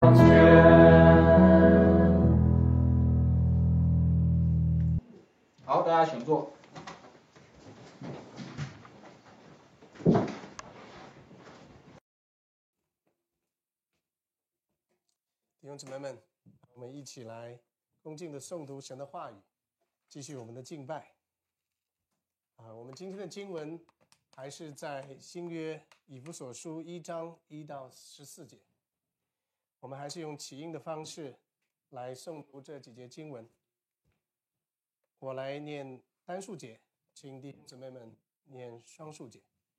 好，大家请坐。 弟兄姊妹们，我们一起来恭敬的诵读神的话语，继续我们的敬拜。我们今天的经文还是在新约以弗所书1章1到14节，我们还是用起音的方式来诵读这几节经文。我来念单数节，请弟兄姊妹们念双数节。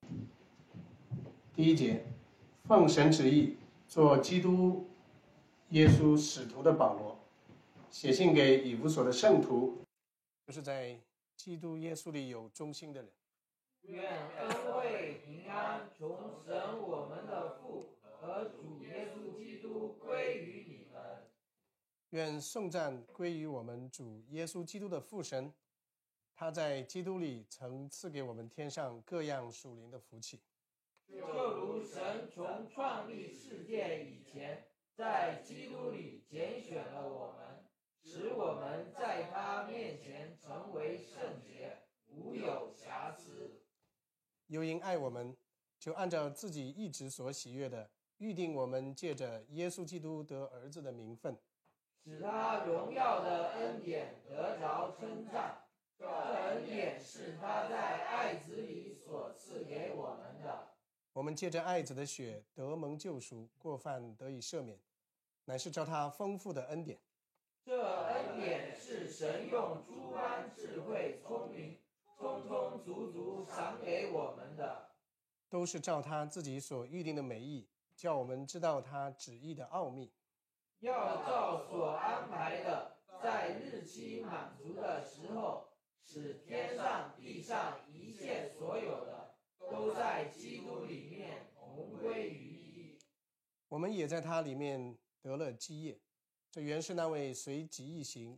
第一节，奉神旨意做基督耶稣使徒的保罗，写信给以弗所的圣徒，就是在基督耶稣里有忠心的人。 愿恩惠平安从神我们的父和主耶稣基督归于你们。 愿颂赞归于我们主耶稣基督的父神，他在基督里曾赐给我们天上各样属灵的福气。 就如神从创立世界以前，在基督里拣选了我们，使我们在他面前成为圣洁，无有瑕疵。 又因爱我们，就按照自己一直所喜悦的，预定我们借着耶稣基督得儿子的名分， 使他荣耀的恩典得着称赞。这恩典是他在爱子里所赐给我们的。 我们借着爱子的血得蒙救赎，过犯得以赦免，乃是照他丰富的恩典。 这恩典是神用诸般智慧聪明，充充足足赏给我们的， 都是照他自己所预定的美意，叫我们知道他旨意的奥秘。 要照所安排的，在日期满足的时候，使天上地上一切所有的，都在基督里面同归于一。 我们也在他里面得了基业，这原是那位随己意行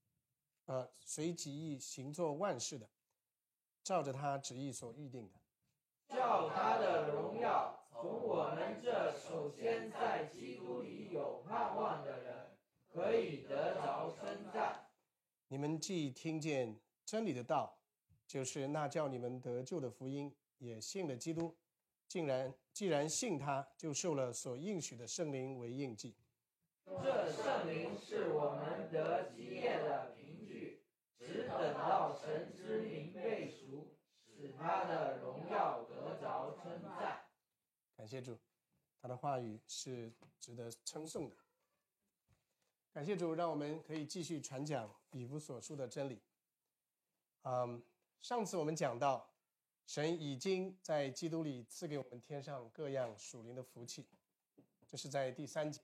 作万事的，照着他旨意所预定的， 叫他的荣耀从我们这首先在基督里有盼望的人，可以得着称赞。 你们既听见真理的道，就是那叫你们得救的福音，也信了基督，既然信他，就受了所应许的圣灵为印记。 这圣灵是我们得基业的凭据，只等到神之名被赎，使他的荣耀得着称赞。 感谢主，他的话语是值得称颂的。感谢主，让我们可以继续传讲以弗所书的真理。上次我们讲到，神已经在基督里赐给我们天上各样属灵的福气，这是在第3节。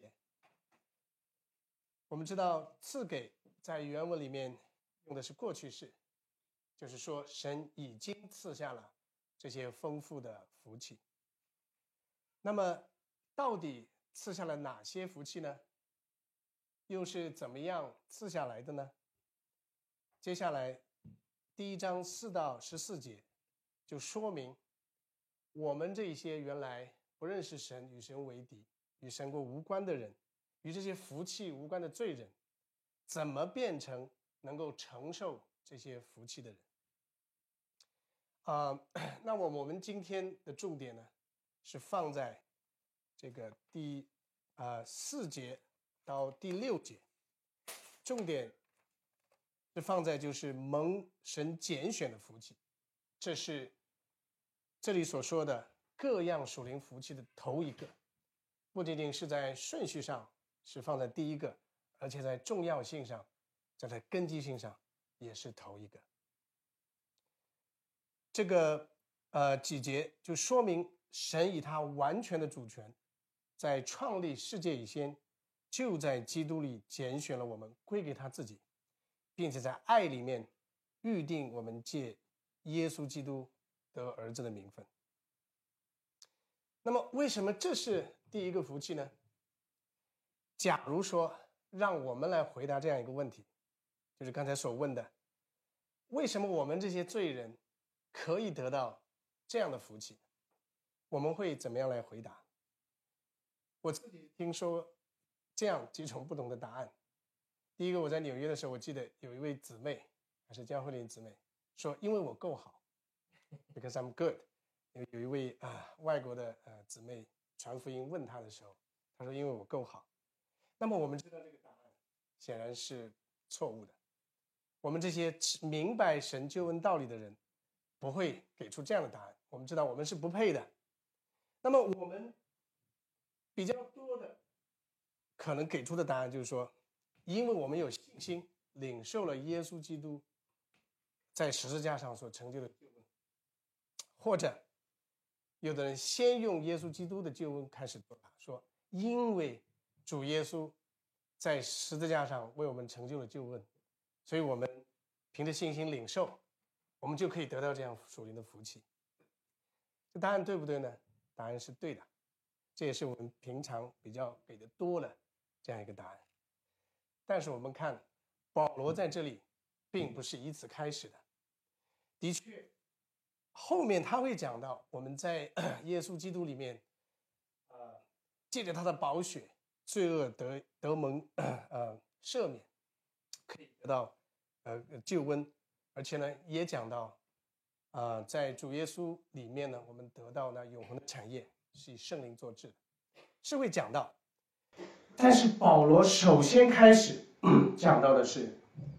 我们知道赐给在原文里面用的是过去式，就是说神已经赐下了这些丰富的福气。那么到底赐下了哪些福气呢？又是怎么样赐下来的呢？接下来第1章4到14节就说明我们这些原来不认识神、与神为敌、与神国无关的人，与这些福气无关的罪人，怎么变成能够承受这些福气的人。那我们今天的重点呢，是放在这个第4节到第6节，重点是放在就是蒙神拣选的福气，这是这里所说的各样属灵福气的头一个，不仅仅是在顺序上是放在第一个，而且在重要性上，在根基性上也是头一个。这个几节就说明神以他完全的主权，在创立世界以前，就在基督里拣选了我们，归给他自己，并且在爱里面预定我们借耶稣基督得儿子的名分。那么为什么这是第一个福气呢？假如说让我们来回答这样一个问题，就是刚才所问的，为什么我们这些罪人可以得到这样的福气，我们会怎么样来回答？我自己听说这样几种不同的答案。第一个，我在纽约的时候，我记得有一位姊妹，还是教会里的姊妹，说因为我够好 ，because I'm good。有一位外国的姊妹传福音问他的时候，他说因为我够好。那么我们知道这个答案显然是错误的。我们这些明白神救恩道理的人不会给出这样的答案。我们知道我们是不配的。那么我们比较多的可能给出的答案就是说，因为我们有信心领受了耶稣基督在十字架上所成就的救恩，或者有的人先用耶稣基督的救恩开始做答，说因为主耶稣在十字架上为我们成就了救恩，所以我们凭着信心领受，我们就可以得到这样属灵的福气。这答案对不对呢？答案是对的，这也是我们平常比较给的多的这样一个答案。但是我们看保罗在这里并不是以此开始的。的确后面他会讲到我们在耶稣基督里面借着他的宝血罪恶得蒙赦免，可以得到救恩，而且呢也讲到在主耶稣里面呢，我们得到呢永恒的产业，是以圣灵做质的，是会讲到。但是保罗首先开始讲到的是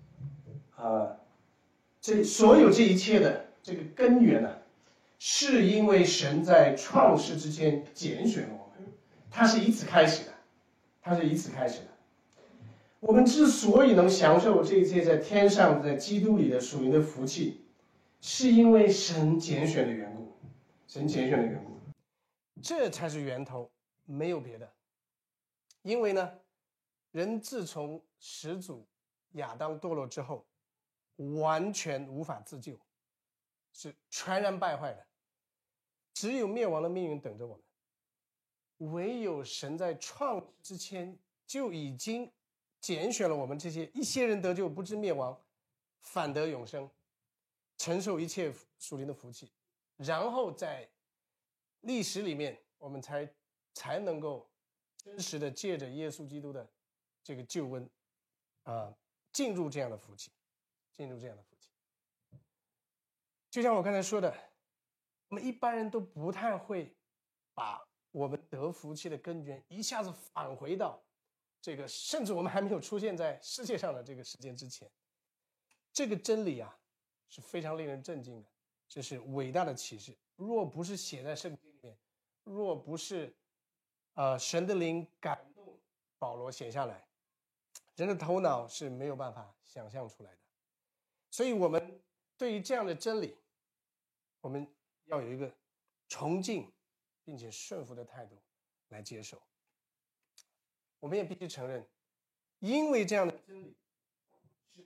这所有这一切的这个根源呢，是因为神在创世之前拣选了我们，他是以此开始的，他是以此开始的。我们之所以能享受这一切在天上在基督里的属灵的福气，是因为神拣选的缘故，神拣选的缘故，这才是源头，没有别的。因为呢，人自从始祖亚当堕落之后，完全无法自救，是全然败坏的，只有灭亡的命运等着我们。唯有神在创之前就已经拣选了我们这些一些人得救，不知灭亡，反得永生，承受一切属灵的福气，然后在历史里面我们才能够真实的借着耶稣基督的这个救恩进入这样的福气，进入这样的福气。就像我刚才说的，我们一般人都不太会把我们得福气的根源一下子返回到这个甚至我们还没有出现在世界上的这个时间之前。这个真理是非常令人震惊的，这是伟大的启示。若不是写在圣经里面，若不是神的灵感动保罗写下来，人的头脑是没有办法想象出来的。所以我们对于这样的真理，我们要有一个崇敬并且顺服的态度来接受。我们也必须承认，因为这样的真理是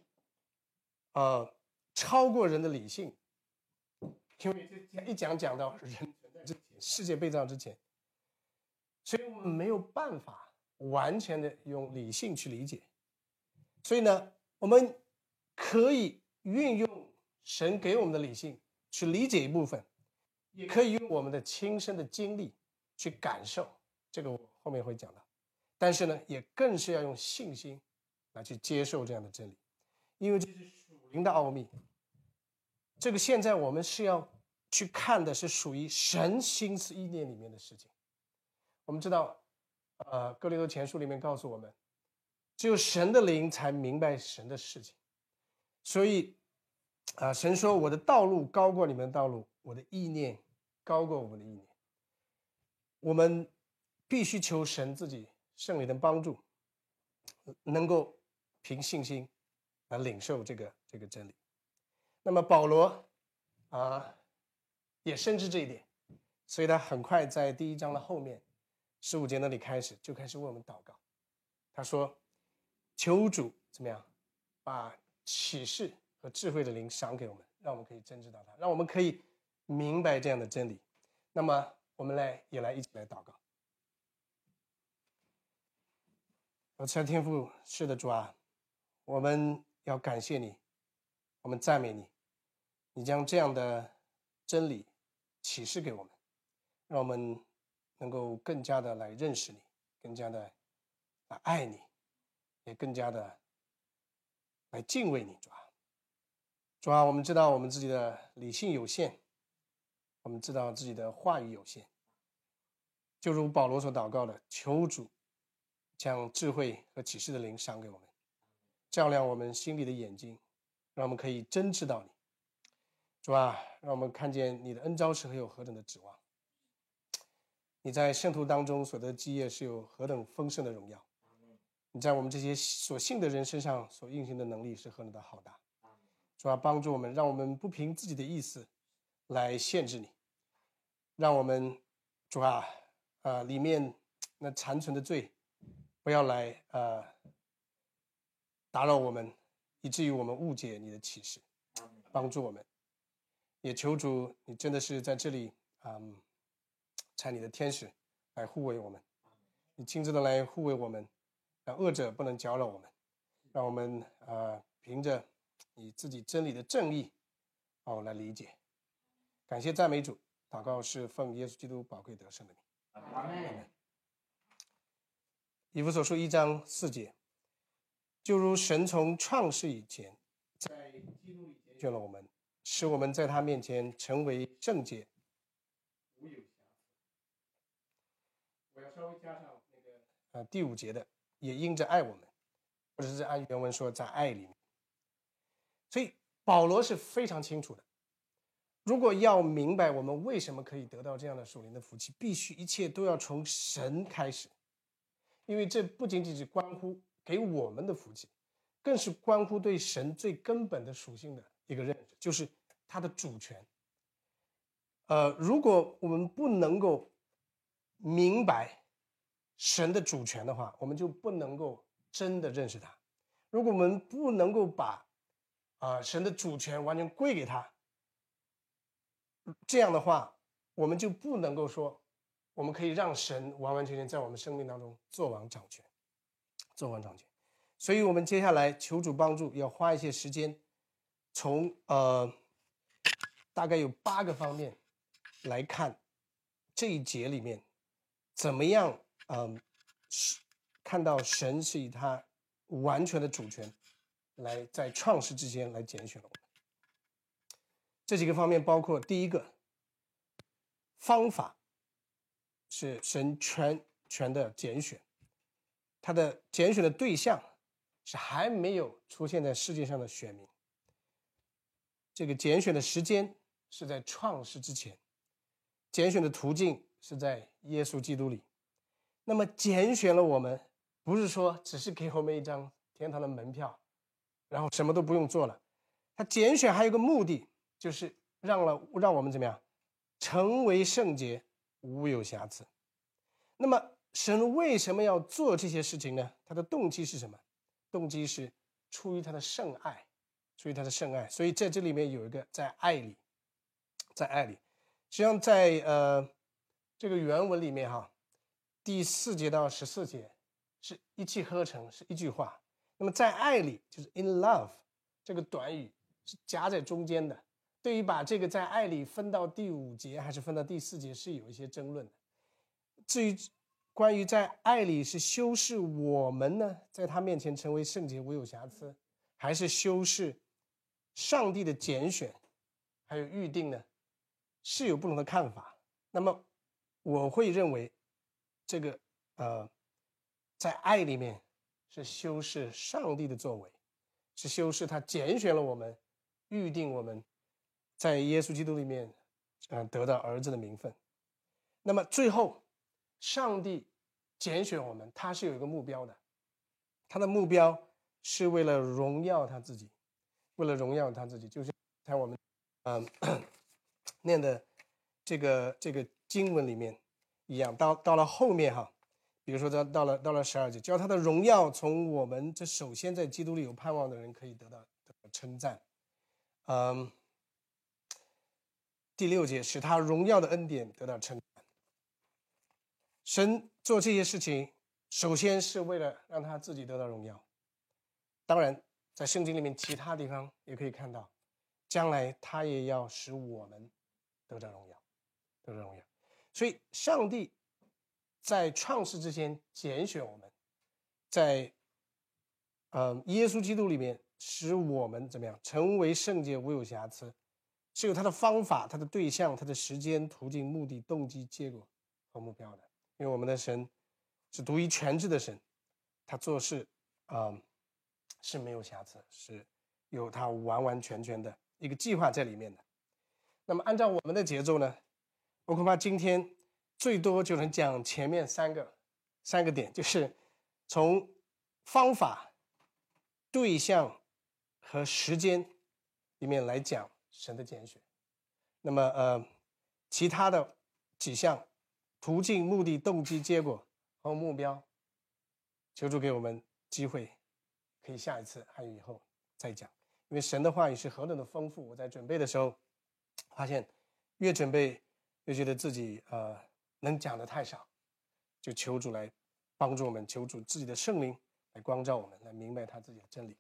超过人的理性。因为一讲到人存在之前，世界被造之前，所以我们没有办法完全的用理性去理解。所以呢，我们可以运用神给我们的理性去理解一部分，也可以用我们的亲身的经历去感受，这个我后面会讲到。但是呢，也更是要用信心来去接受这样的真理，因为这是属灵的奥秘。这个现在我们是要去看的是属于神心思意念里面的事情。我们知道哥林多前书里面告诉我们，只有神的灵才明白神的事情。所以神说我的道路高过你们的道路，我的意念高过我们的意念。我们必须求神自己圣灵的帮助，能够凭信心来领受这个真理。那么保罗也深知这一点，所以他很快在第1章的后面15节那里开始为我们祷告。他说求主怎么样把启示和智慧的灵赏给我们，让我们可以真知道它，让我们可以明白这样的真理。那么我们一起来祷告。慈爱天父，是的主啊，我们要感谢你，我们赞美你，你将这样的真理启示给我们，让我们能够更加的来认识你，更加的来爱你，也更加的来敬畏你，主啊。主啊，我们知道我们自己的理性有限，我们知道自己的话语有限，就如保罗所祷告的，求主将智慧和启示的灵赏给我们，照亮我们心里的眼睛，让我们可以真知道你。主啊，让我们看见你的恩召是何有何等的指望，你在圣徒当中所得基业是有何等丰盛的荣耀，你在我们这些所信的人身上所运行的能力是何等的浩大。主啊，帮助我们，让我们不凭自己的意思来限制你，让我们主啊里面那残存的罪不要来打扰我们，以至于我们误解你的启示，帮助我们。也求主你真的是在这里差你的天使来护卫我们，你亲自的来护卫我们，让恶者不能搅扰我们，让我们凭着你自己真理的正义来理解。感谢赞美主，祷告是奉耶稣基督宝贵得胜的名。 阿们。 以弗所书1章4节，就如神从创世以前在基督里拣选了我们，使我们在他面前成为圣洁，无有瑕疵。我要稍微加上那个第5节的，也因着爱我们，或者是按原文说在爱里面。所以保罗是非常清楚的，如果要明白我们为什么可以得到这样的属灵的福气，必须一切都要从神开始，因为这不仅仅是关乎给我们的福气，更是关乎对神最根本的属性的一个认识，就是他的主权。如果我们不能够明白神的主权的话，我们就不能够真的认识他。如果我们不能够把神的主权完全归给他，这样的话我们就不能够说我们可以让神完完全全在我们生命当中做王掌权。所以我们接下来求主帮助，要花一些时间从大概有8个方面来看这一节里面怎么样看到神是以他完全的主权来在创世之前来拣选了我们。这几个方面包括第一个，方法是神全的拣选，他的拣选的对象是还没有出现在世界上的选民，这个拣选的时间是在创世之前，拣选的途径是在耶稣基督里。那么拣选了我们，不是说只是给我们一张天堂的门票，然后什么都不用做了。他拣选还有个目的，就是让我们怎么样成为圣洁，无有瑕疵。那么神为什么要做这些事情呢？他的动机是什么？动机是出于他的圣爱，所以在这里面有一个在爱里。实际上在这个原文里面第4节到14节是一气呵成，是一句话。那么在爱里就是 in love 这个短语是夹在中间的，对于把这个在爱里分到第5节还是分到第4节是有一些争论的。至于关于在爱里是修饰我们呢，在他面前成为圣洁无有瑕疵，还是修饰上帝的拣选还有预定呢，是有不同的看法。那么我会认为这个在爱里面是修饰上帝的作为，是修饰他拣选了我们，预定我们在耶稣基督里面得到儿子的名分。那么最后上帝拣选我们，他是有一个目标的，他的目标是为了荣耀他自己，就像在我们念的这个经文里面一样。到了后面比如说到了12节，叫他的荣耀从我们这首先在基督里有盼望的人可以得到称赞。第6节，使他荣耀的恩典得到称赞。神做这些事情首先是为了让他自己得到荣耀，当然在圣经里面其他地方也可以看到，将来他也要使我们得到荣耀。所以上帝在创世之前拣选我们， 在耶稣基督里面使我们怎么样成为圣洁无有瑕疵，是有他的方法、他的对象、他的时间、途径、目的、动机、结果和目标的。因为我们的神是独一全知的神，他做事是没有瑕疵，是有他完完全全的一个计划在里面的。那么按照我们的节奏呢，我恐怕今天最多就能讲前面三个点，就是从方法、对象和时间里面来讲神的拣选。那么其他的几项途径、目的、动机、结果和目标，求主给我们机会，可以下一次还有以后再讲。因为神的话语是何等的丰富，我在准备的时候发现越准备越觉得自己能讲的太少，就求主来帮助我们，求主自己的圣灵来光照我们，来明白他自己的真理。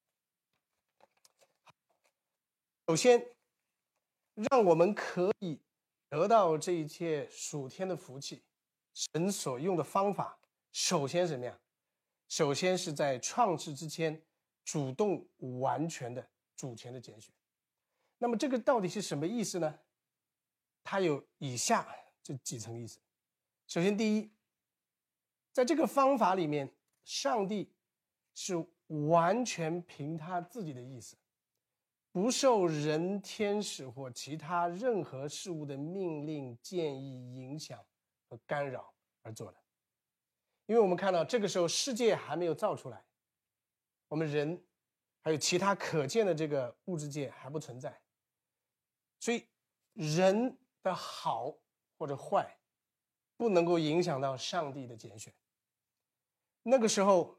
首先让我们可以得到这一切属天的福气，神所用的方法首先是什么样？首先是在创世之前主动完全的主权的拣选。那么这个到底是什么意思呢？它有以下这几层意思。首先第一，在这个方法里面，上帝是完全凭他自己的意思，不受人、天使或其他任何事物的命令、建议、影响和干扰而做的。因为我们看到这个时候世界还没有造出来，我们人还有其他可见的这个物质界还不存在，所以人的好或者坏不能够影响到上帝的拣选。那个时候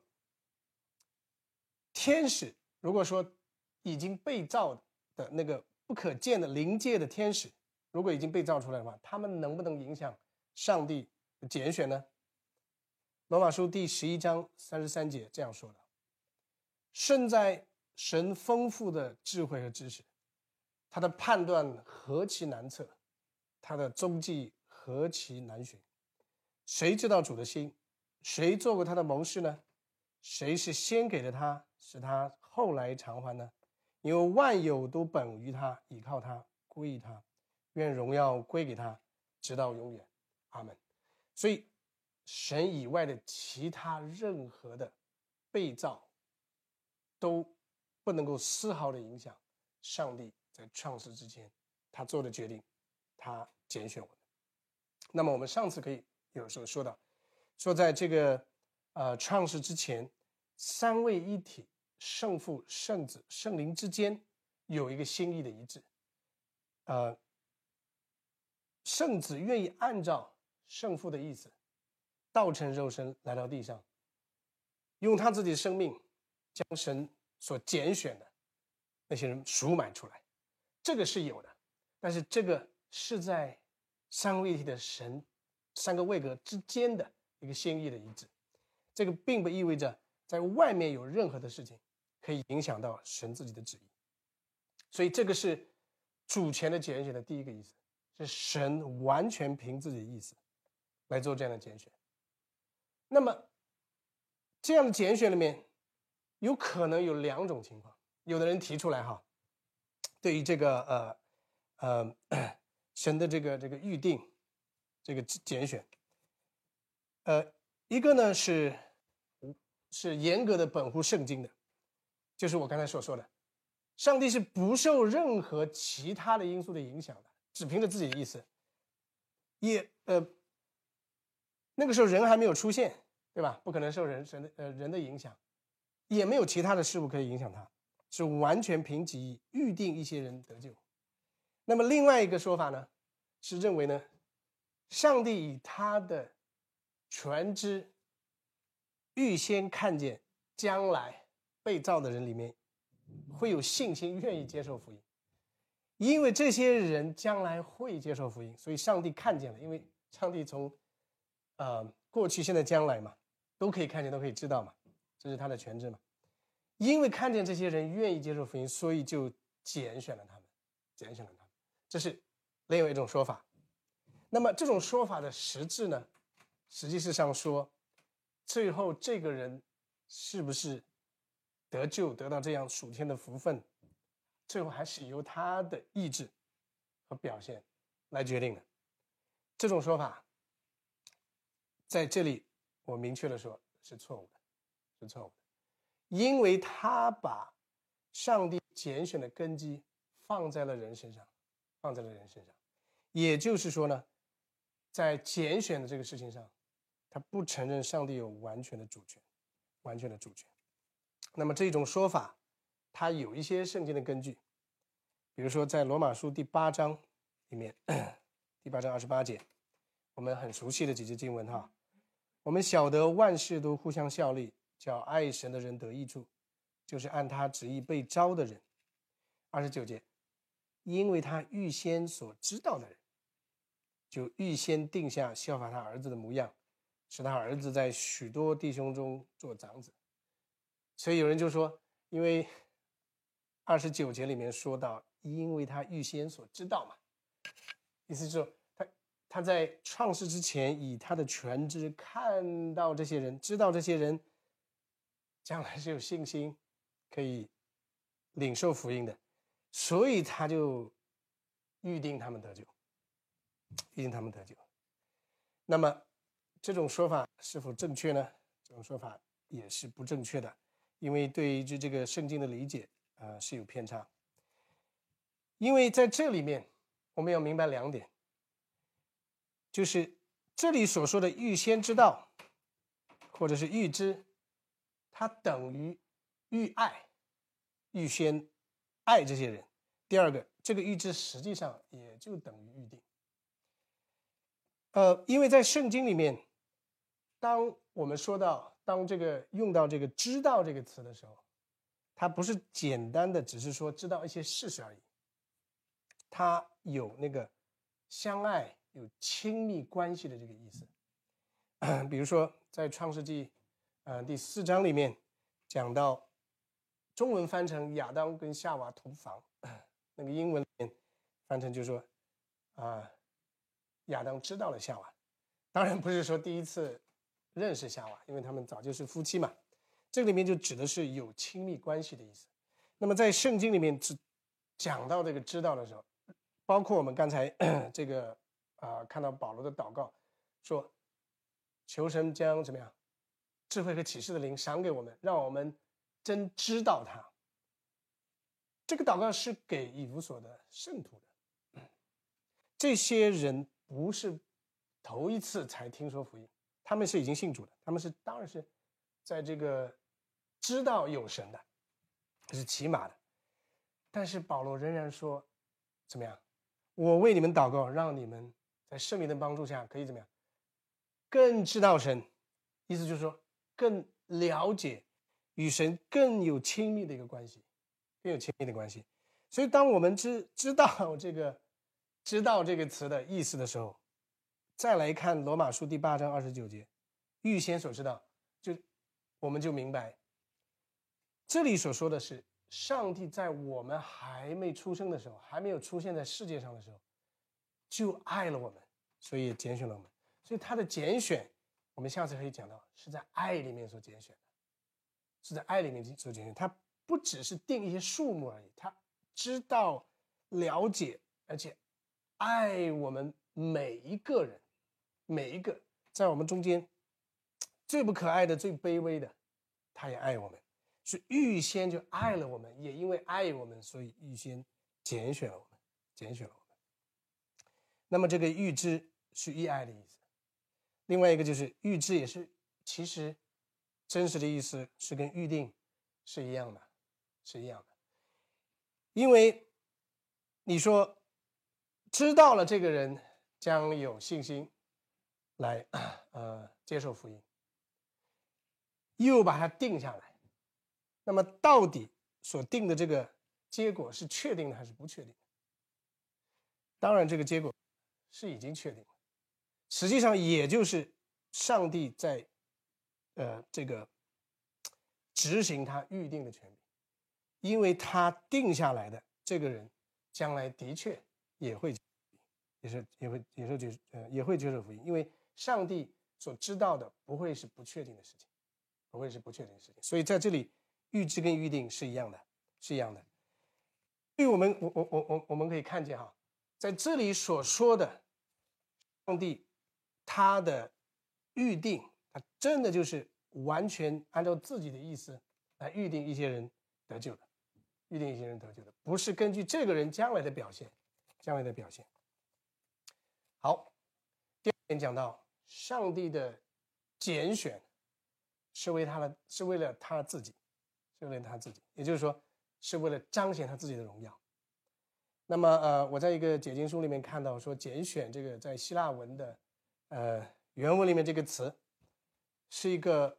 天使如果说已经被造的那个不可见的灵界的天使如果已经被造出来的话，他们能不能影响上帝的拣选呢？罗马书第11章33节这样说的：胜在神丰富的智慧和知识，他的判断何其难测，他的踪迹何其难寻。谁知道主的心？谁做过他的谋士呢？谁是先给了他，使他后来偿还呢？因为万有都本于他，倚靠他，归于他，愿荣耀归给他，直到永远。阿们。所以神以外的其他任何的被造都不能够丝毫的影响上帝在创世之前他做的决定，他拣选我们。那么我们上次可以有时候说到，说在这个创世之前，三位一体圣父、圣子、圣灵之间有一个心意的一致。圣子愿意按照圣父的意思道成肉身来到地上，用他自己的生命将神所拣选的那些人赎买出来，这个是有的。但是这个是在三位一体的神三个位格之间的一个心意的一致，这个并不意味着在外面有任何的事情可以影响到神自己的旨意。所以这个是主权的拣选的第一个意思，是神完全凭自己的意思来做这样的拣选。那么这样的拣选里面有可能有两种情况，有的人提出来哈，对于这个神的这个预定这个拣选，一个呢是严格的本乎圣经的，就是我刚才所说的，上帝是不受任何其他的因素的影响的，只凭着自己的意思。也那个时候人还没有出现，对吧？不可能受人的影响，也没有其他的事物可以影响他，是完全凭己意预定一些人得救。那么另外一个说法呢，是认为呢，上帝以他的全知预先看见将来被造的人里面会有信心愿意接受福音，因为这些人将来会接受福音，所以上帝看见了，因为上帝从过去、现在、将来嘛，都可以看见，都可以知道嘛，这是他的全知嘛。因为看见这些人愿意接受福音，所以就拣选了他们，这是另外一种说法。那么这种说法的实质呢，实际上说，最后这个人是不是得救得到这样属天的福分，最后还是由他的意志和表现来决定的。这种说法在这里我明确的说是错误的，是错误的，因为他把上帝拣选的根基放在了人身上，放在了人身上。也就是说呢，在拣选的这个事情上，他不承认上帝有完全的主权，完全的主权。那么这种说法，它有一些圣经的根据，比如说在罗马书第8章里面，第8章28节，我们很熟悉的几节经文哈。我们晓得万事都互相效力，叫爱神的人得益处，就是按他旨意被招的人。29节，因为他预先所知道的人，就预先定下效法他儿子的模样，使他儿子在许多弟兄中做长子。所以有人就说，因为29节里面说到，因为他预先所知道嘛，意思就是他在创世之前以他的全知看到这些人，知道这些人将来是有信心可以领受福音的，所以他就预定他们得救，预定他们得救。那么这种说法是否正确呢？这种说法也是不正确的，因为对于这个圣经的理解是有偏差。因为在这里面我们要明白2点，就是这里所说的预先知道或者是预知，它等于预爱，预先爱这些人。第二个，这个预知实际上也就等于预定。因为在圣经里面，当我们说到当这个用到这个知道这个词的时候，它不是简单的只是说知道一些事实而已，它有那个相爱有亲密关系的这个意思。比如说在创世纪第4章里面讲到，中文翻成亚当跟夏娃同房，那个英文里面翻成就是说亚当知道了夏娃，当然不是说第一次认识夏娃，因为他们早就是夫妻嘛。这个里面就指的是有亲密关系的意思。那么在圣经里面讲到这个知道的时候，包括我们刚才这个看到保罗的祷告，说求神将怎么样智慧和启示的灵赏给我们，让我们真知道他。这个祷告是给以弗所的圣徒的，这些人不是头一次才听说福音，他们是已经信主的，他们是当然是在这个知道有神的，这是起码的。但是保罗仍然说怎么样，我为你们祷告，让你们在圣灵的帮助下可以怎么样更知道神，意思就是说更了解，与神更有亲密的一个关系，更有亲密的关系。所以当我们知道这个知道这个词的意思的时候，再来看罗马书第8章29节，预先所知道，我们就明白，这里所说的是上帝在我们还没出生的时候，还没有出现在世界上的时候，就爱了我们，所以也拣选了我们。所以他的拣选，我们下次可以讲到，是在爱里面所拣选的，是在爱里面所拣选。他不只是定一些数目而已，他知道、了解，而且爱我们每一个人，每一个在我们中间最不可爱的、最卑微的，他也爱我们，是预先就爱了我们，也因为爱我们，所以预先拣选了我们，拣选了我们。那么这个预知是预爱的意思，另外一个就是预知也是其实真实的意思是跟预定是一样的，是一样的。因为你说知道了这个人将有信心来接受福音，又把它定下来，那么到底所定的这个结果是确定的还是不确定的？当然这个结果是已经确定了，实际上也就是上帝在这个执行他预定的权利，因为他定下来的这个人将来的确也会接受福音，因为上帝所知道的不会是不确定的事情， 不会是不确定的事情。所以在这里，预知跟预定是一样的，是一样的。所以我们可以看见哈，在这里所说的上帝他的预定，他真的就是完全按照自己的意思来预定一些人得救的，预定一些人得救的，不是根据这个人将来的表现，将来的表现。好，第二点讲到上帝的拣选是为了他自己，是为了他自己，也就是说是为了彰显他自己的荣耀。那么我在一个解经书里面看到说，拣选这个在希腊文的原文里面这个词是一个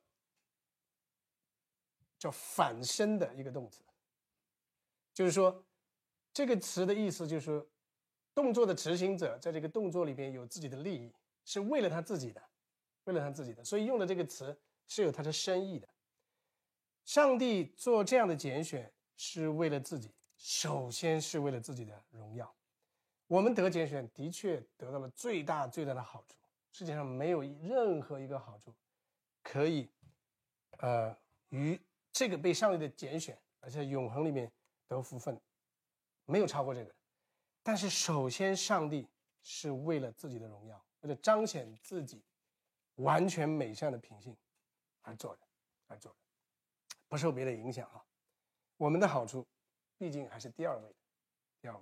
叫反身的一个动词，就是说这个词的意思就是说动作的执行者在这个动作里边有自己的利益，是为了他自己的，为了他自己的，所以用的这个词是有它的深意的。上帝做这样的拣选是为了自己，首先是为了自己的荣耀。我们得拣选的确得到了最大的好处，世界上没有任何一个好处可以与这个被上帝的拣选而且永恒里面得福分，没有超过这个。但是首先上帝是为了自己的荣耀，为了彰显自己完全美善的品性而做的，不受别的影响啊。我们的好处毕竟还是第二位的。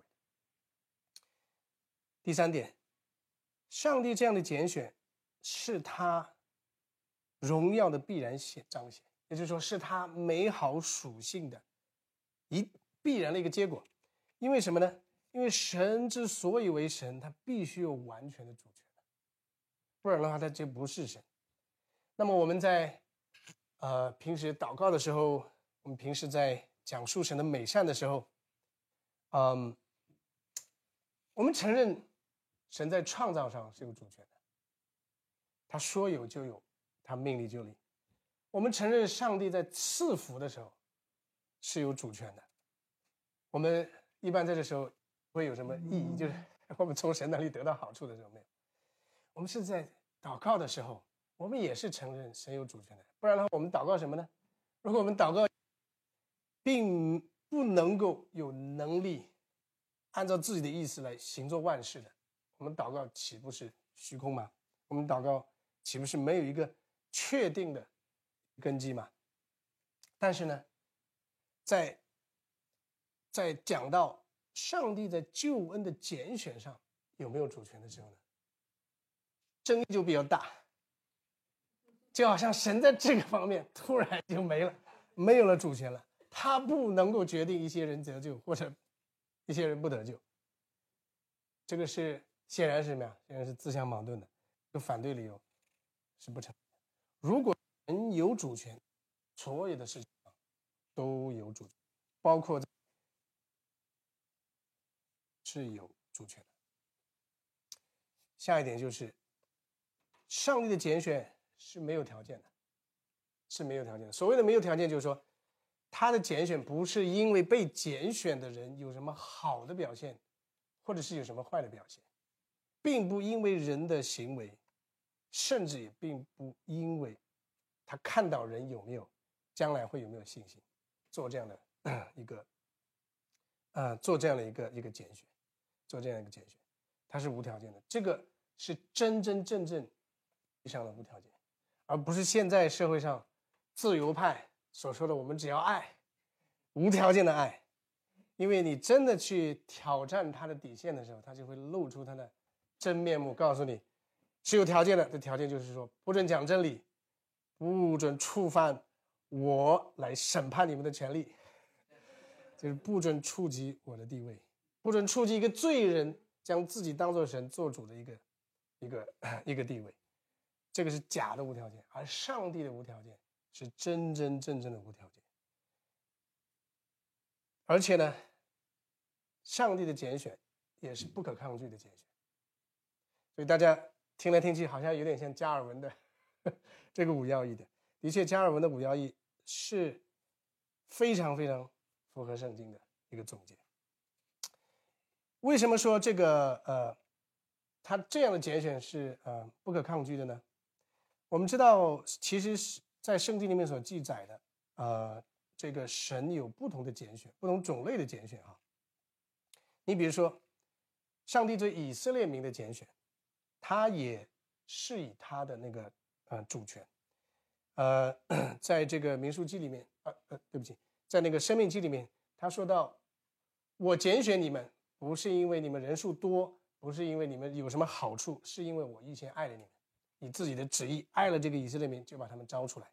第三点，上帝这样的拣选是他荣耀的必然彰显，也就是说是他美好属性的必然的一个结果。因为什么呢？因为神之所以为神，他必须有完全的主权，不然的话他就不是神。那么我们在平时祷告的时候，我们平时在讲述神的美善的时候，我们承认神在创造上是有主权的，他说有就有，他命立就立。我们承认上帝在赐福的时候是有主权的。我们一般在这时候会有什么意义？就是我们从神那里得到好处的时候没有。我们是在祷告的时候，我们也是承认神有主权的，不然的话我们祷告什么呢？如果我们祷告并不能够有能力按照自己的意思来行作万事的，我们祷告岂不是虚空吗？我们祷告岂不是没有一个确定的根基吗？但是呢，在讲到上帝在救恩的拣选上有没有主权的时候呢，争议就比较大，就好像神在这个方面突然就没有了主权了，他不能够决定一些人得救或者一些人不得救，这个是显然是什么呀？显然是自相矛盾的，这个反对理由是不成立的。如果人有主权，所有的事情都有主权，包括是有主权的。下一点就是上帝的拣选是没有条件的，是没有条件的。所谓的没有条件就是说他的拣选不是因为被拣选的人有什么好的表现或者是有什么坏的表现，并不因为人的行为，甚至也并不因为他看到人有没有将来会有没有信心做这样的一个拣选，做这样一个拣选，它是无条件的。这个是真正意义上的无条件，而不是现在社会上自由派所说的我们只要爱，无条件的爱。因为你真的去挑战他的底线的时候，他就会露出他的真面目，告诉你是有条件的。这条件就是说不准讲真理，不准触犯我来审判你们的权利，就是不准触及我的地位，不准触及一个罪人将自己当作神做主的一个地位。这个是假的无条件，而上帝的无条件是真正的无条件。而且呢，上帝的拣选也是不可抗拒的拣选。所以大家听来听去好像有点像加尔文的这个五要义的，的确加尔文的五要义是非常符合圣经的一个总结。为什么说这个他这样的拣选是不可抗拒的呢？我们知道其实在圣经里面所记载的，这个神有不同的拣选，不同种类的拣选啊。你比如说，上帝对以色列民的拣选，他也是以他的那个主权。在这个民数记里面，对不起，在那个申命记里面，他说到，我拣选你们，不是因为你们人数多，不是因为你们有什么好处，是因为我以前爱了你们，以自己的旨意爱了这个以色列民，就把他们招出来。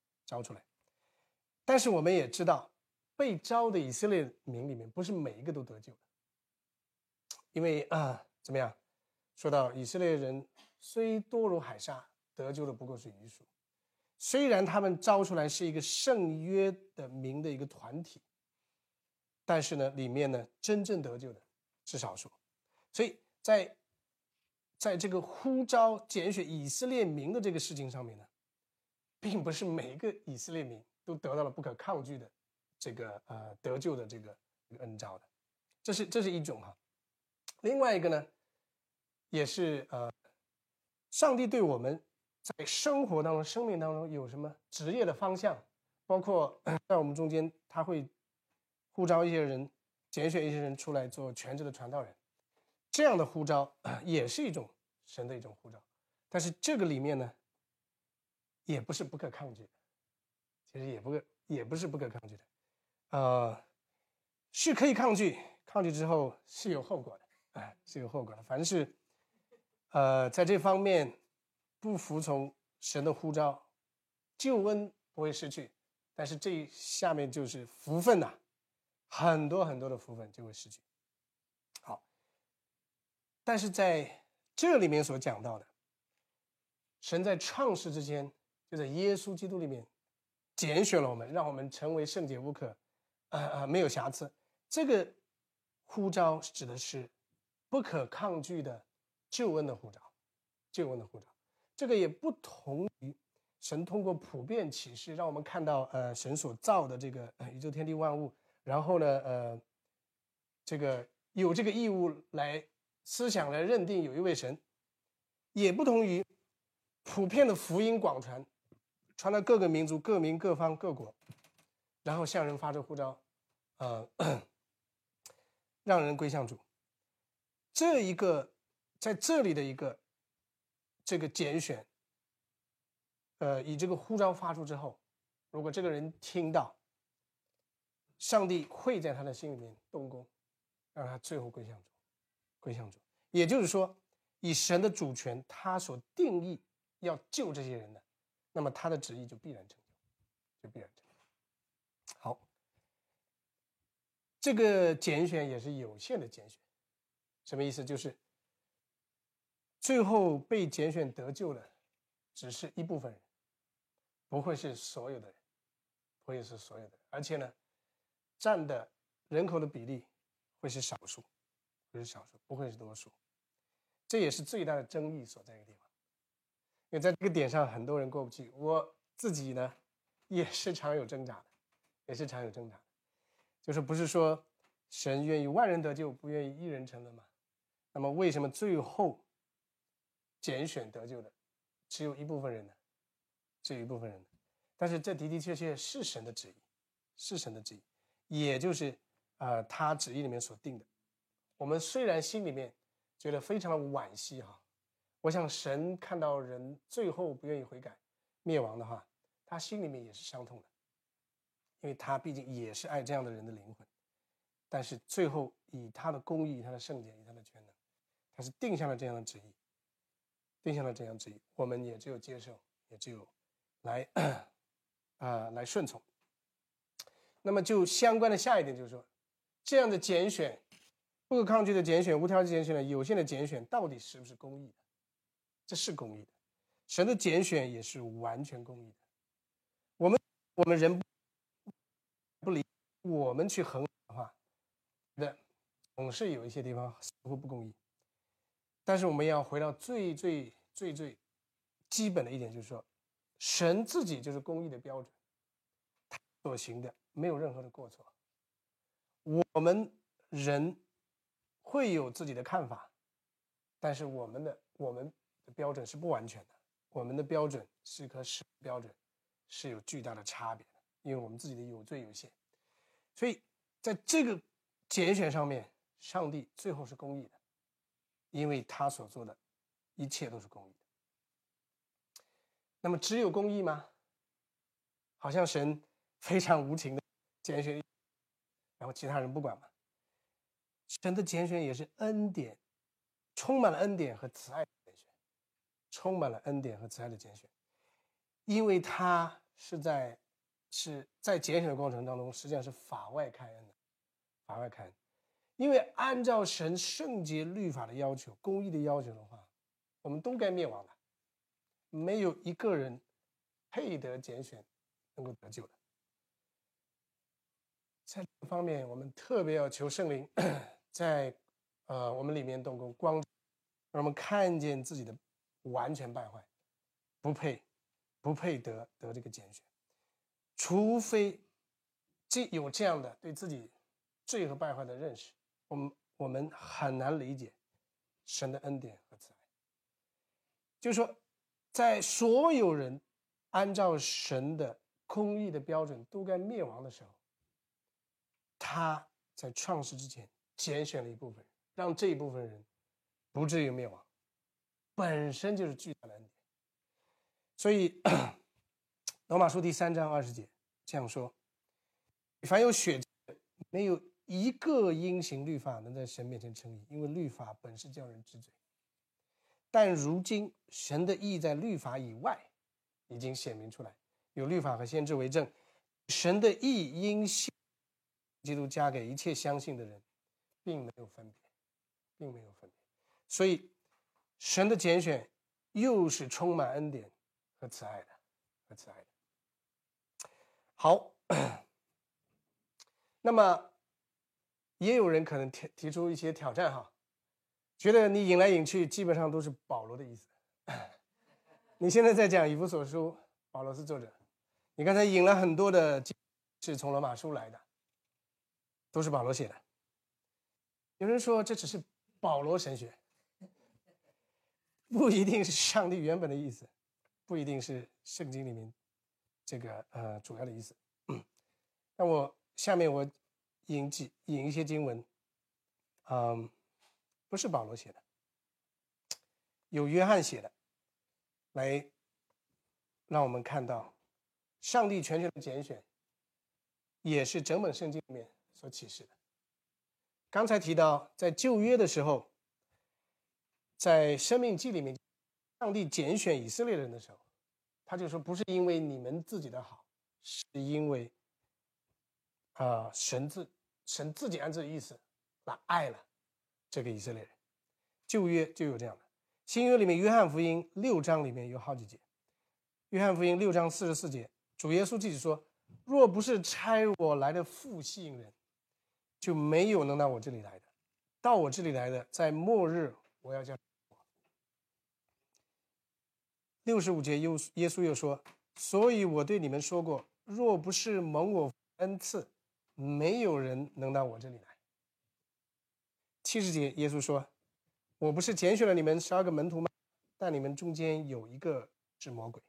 但是我们也知道，被招的以色列民里面，不是每一个都得救的，因为怎么样？说到以色列人虽多如海沙，得救的不过是余数。虽然他们招出来是一个圣约的民的一个团体，但是呢，里面呢真正得救的是少数。所以在这个呼召拣选以色列民的这个事情上面呢，并不是每一个以色列民都得到了不可抗拒的这个得救的这个恩召的，这是一种哈。另外一个呢，也是上帝对我们在生活当中、生命当中有什么职业的方向，包括在我们中间，他会呼召一些人、拣选一些人出来做全职的传道人，这样的呼召也是一种神的一种呼召。但是这个里面呢，也不是不可抗拒的，其实也不是不可抗拒的，是可以抗拒，抗拒之后是有后果的，是有后果的。凡是在这方面不服从神的呼召，救恩不会失去，但是这下面就是福分呐，很多很多的福分就会失去。好，但是在这里面所讲到的，神在创世之前就在耶稣基督里面拣选了我们，让我们成为圣洁无可，没有瑕疵。这个呼召指的是不可抗拒的救恩的呼召，救恩的呼召。这个也不同于神通过普遍启示让我们看到神所造的这个宇宙天地万物，然后呢这个有这个义务来思想来认定有一位神，也不同于普遍的福音广传，传到各个民族、各民、各方、各国，然后向人发出呼召，让人归向主。这一个在这里的一个这个拣选，以这个呼召发出之后，如果这个人听到，上帝会在他的心里面动工，让他最后归向主，归向主。也就是说，以神的主权，他所定义要救这些人的，那么他的旨意就必然成就，就必然成就。好，这个拣选也是有限的拣选，什么意思？就是最后被拣选得救的只是一部分人，不会是所有的人，不会是所有的人，而且呢，占的人口的比例会是少数，会是少数，不会是多数。这也是最大的争议所在的地方，因为在这个点上很多人过不去，我自己呢也是常有挣扎的，也是常有挣扎的，就是不是说神愿意万人得救，不愿意一人成人吗？那么为什么最后拣选得救的只有一部分人呢？只有一部分人呢？但是这的的确确是神的旨意，是神的旨意，也就是他旨意里面所定的。我们虽然心里面觉得非常的惋惜哈，我想神看到人最后不愿意悔改灭亡的话，他心里面也是伤痛的，因为他毕竟也是爱这样的人的灵魂。但是最后以他的公义、以他的圣洁、以他的全能，他是定下了这样的旨意，定下了这样的旨意，我们也只有接受，也只有来来顺从。那么就相关的下一点就是说，这样的拣选，不可抗拒的拣选、无条件拣选的有限的拣选，到底是不是公义的？这是公义的，神的拣选也是完全公义的。我们人不理，我们去衡量的话，总是有一些地方似乎不公义。但是我们要回到最基本的一点，就是说，神自己就是公义的标准，他所行的没有任何的过错。我们人会有自己的看法，但是我们的标准是不完全的，我们的标准是颗实标准， 是有巨大的差别的，因为我们自己的有罪有限，所以在这个拣选上面，上帝最后是公义的，因为他所做的一切都是公义的。那么只有公义吗？好像神非常无情的拣选，然后其他人不管吗？神的拣选也是恩典，充满了恩典和慈爱的拣选，充满了恩典和慈爱的拣选，因为他是在拣选的过程当中，实际上是法外开恩的，法外开恩。因为按照神圣洁律法的要求、公义的要求的话，我们都该灭亡的，没有一个人配得拣选能够得救的。在这方面，我们特别要求圣灵在我们里面动工，光让我们看见自己的完全败坏，不配得这个拣选，除非有这样的对自己罪和败坏的认识，我们很难理解神的恩典和慈爱。就是说，在所有人按照神的公义的标准都该灭亡的时候，他在创世之前拣选了一部分人，让这一部分人不至于灭亡，本身就是巨大的恩典。所以罗马书第3章20节这样说：凡有血气的，没有一个因行律法能在神面前称义，因为律法本是叫人知罪。但如今神的义在律法以外已经显明出来，有律法和先知为证，神的义因信基督加给一切相信的人，并没有分别。所以神的拣选又是充满恩典和慈爱的。好，那么也有人可能提出一些挑战哈，觉得你引来引去基本上都是保罗的意思。你现在在讲以弗所书，保罗是作者，你刚才引了很多的是从罗马书来的，都是保罗写的。有人说这只是保罗神学，不一定是上帝原本的意思，不一定是圣经里面这个主要的意思。那下面我引一些经文，不是保罗写的，有约翰写的，来让我们看到上帝全权的拣选也是整本圣经里面所启示的。刚才提到在旧约的时候，在申命记里面，上帝拣选以色列人的时候，他就说不是因为你们自己的好，是因为神自己按自己意思来爱了这个以色列人。旧约就有这样的，新约里面约翰福音6章里面有好几节。约翰福音6章44节，主耶稣自己说，若不是差我来的父吸引人，就没有能到我这里来的，到我这里来的，在末日我要叫。65节耶稣又说，所以我对你们说过，若不是蒙我恩赐，没有人能到我这里来。70节耶稣说，我不是拣选了你们12个门徒吗？但你们中间有一个是魔鬼。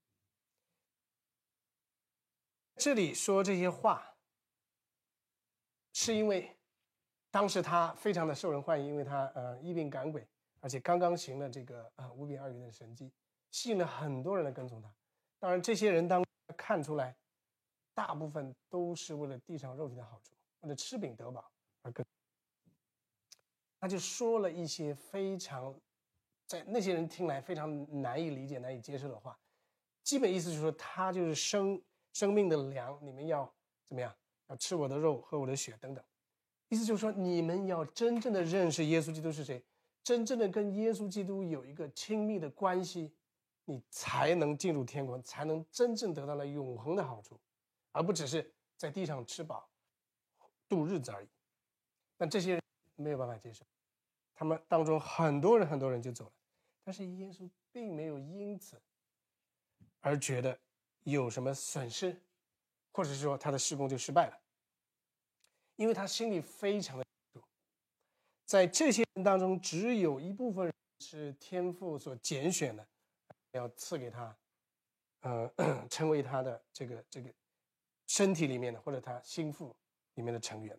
这里说这些话是因为当时他非常的受人欢迎，因为他医病赶鬼，而且刚刚行了这个5饼2鱼的神迹，吸引了很多人来跟从他。当然这些人当中看出来大部分都是为了地上肉体的好处，为了吃饼得饱而跟。他就说了一些非常在那些人听来非常难以理解难以接受的话，基本意思就是说他就是生命的粮，你们要怎么样，要吃我的肉喝我的血等等。意思就是说你们要真正的认识耶稣基督是谁，真正的跟耶稣基督有一个亲密的关系，你才能进入天国，才能真正得到了永恒的好处，而不只是在地上吃饱度日子而已。但这些人没有办法接受，他们当中很多人就走了，但是耶稣并没有因此而觉得有什么损失，或者是说他的事工就失败了，因为他心里非常的清楚，在这些人当中只有一部分人是天父所拣选的，要赐给他成为他的这个身体里面的或者他心腹里面的成员。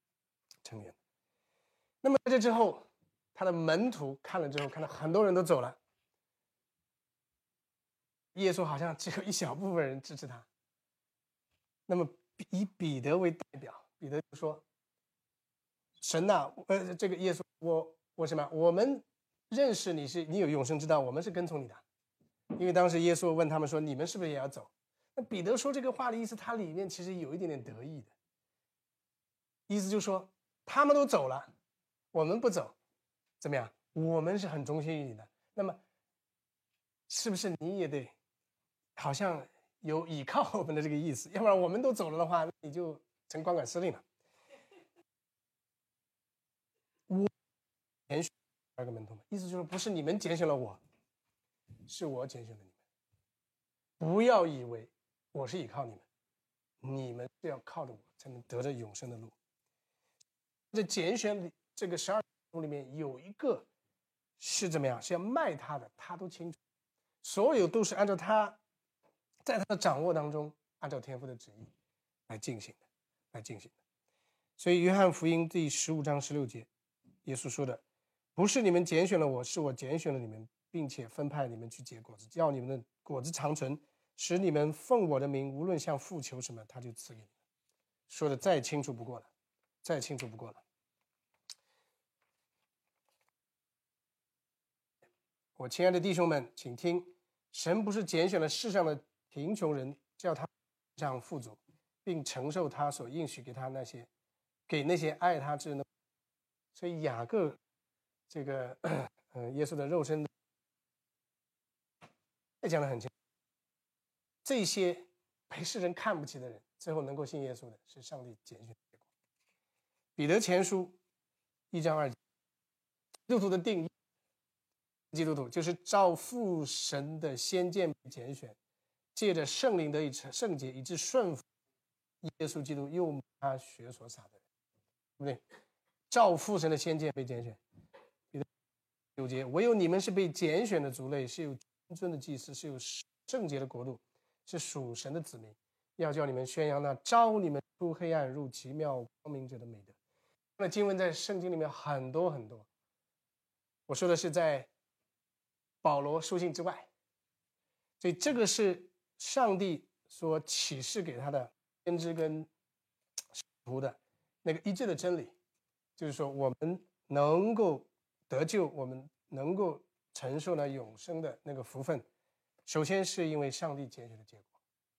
那么在这之后，他的门徒看了之后，看到很多人都走了，耶稣好像只有一小部分人支持他。那么以彼得为代表，彼得就说：“神呐，这个耶稣，我什么？我们认识你有永生之道，我们是跟从你的。”因为当时耶稣问他们说：“你们是不是也要走？”那彼得说这个话的意思，他里面其实有一点点得意的意思，就是说他们都走了，我们不走，怎么样？我们是很忠心于你的。那么，是不是你也得好像有倚靠我们的这个意思？要不然我们都走了的话，你就成光杆司令了。我拣选12个门徒们，意思就是不是你们拣选了我，是我拣选了你们。不要以为我是依靠你们，你们是要靠着我才能得着永生的路。这拣选里这个12里面有一个是怎么样？是要卖他的，他都清楚，所有都是按照他在他的掌握当中，按照天父的旨意来进行的。所以约翰福音第15章16节，耶稣说的：“不是你们拣选了我，是我拣选了你们，并且分派你们去结果子，叫你们的果子长存，使你们奉我的名，无论向父求什么，他就赐给你们。”说的再清楚不过了。我亲爱的弟兄们，请听，神不是拣选了世上的贫穷人，叫他上富足，并承受他所应许给那些爱他之人的。所以雅各这个耶稣的肉身也讲得很清楚，这些被世人看不起的人，最后能够信耶稣的，是上帝拣选的结果。彼得前书1章2节，基督徒的定义，基督徒就是照父神的先见拣选，借着圣灵得以圣洁，以致顺服耶稣基督，又他血所洒的人，对不对？照父神的先见被拣选。彼得9节，唯有你们是被拣选的族类，是有君尊的祭司，是有圣洁的国度，是属神的子民，要叫你们宣扬那召你们出黑暗入奇妙光明者的美德。那经文在圣经里面很多很多，我说的是在保罗书信之外，所以这个是上帝所启示给他的先知跟使徒的那个一致的真理，就是说我们能够得救，我们能够承受那永生的那个福分，首先是因为上帝拣选的结果。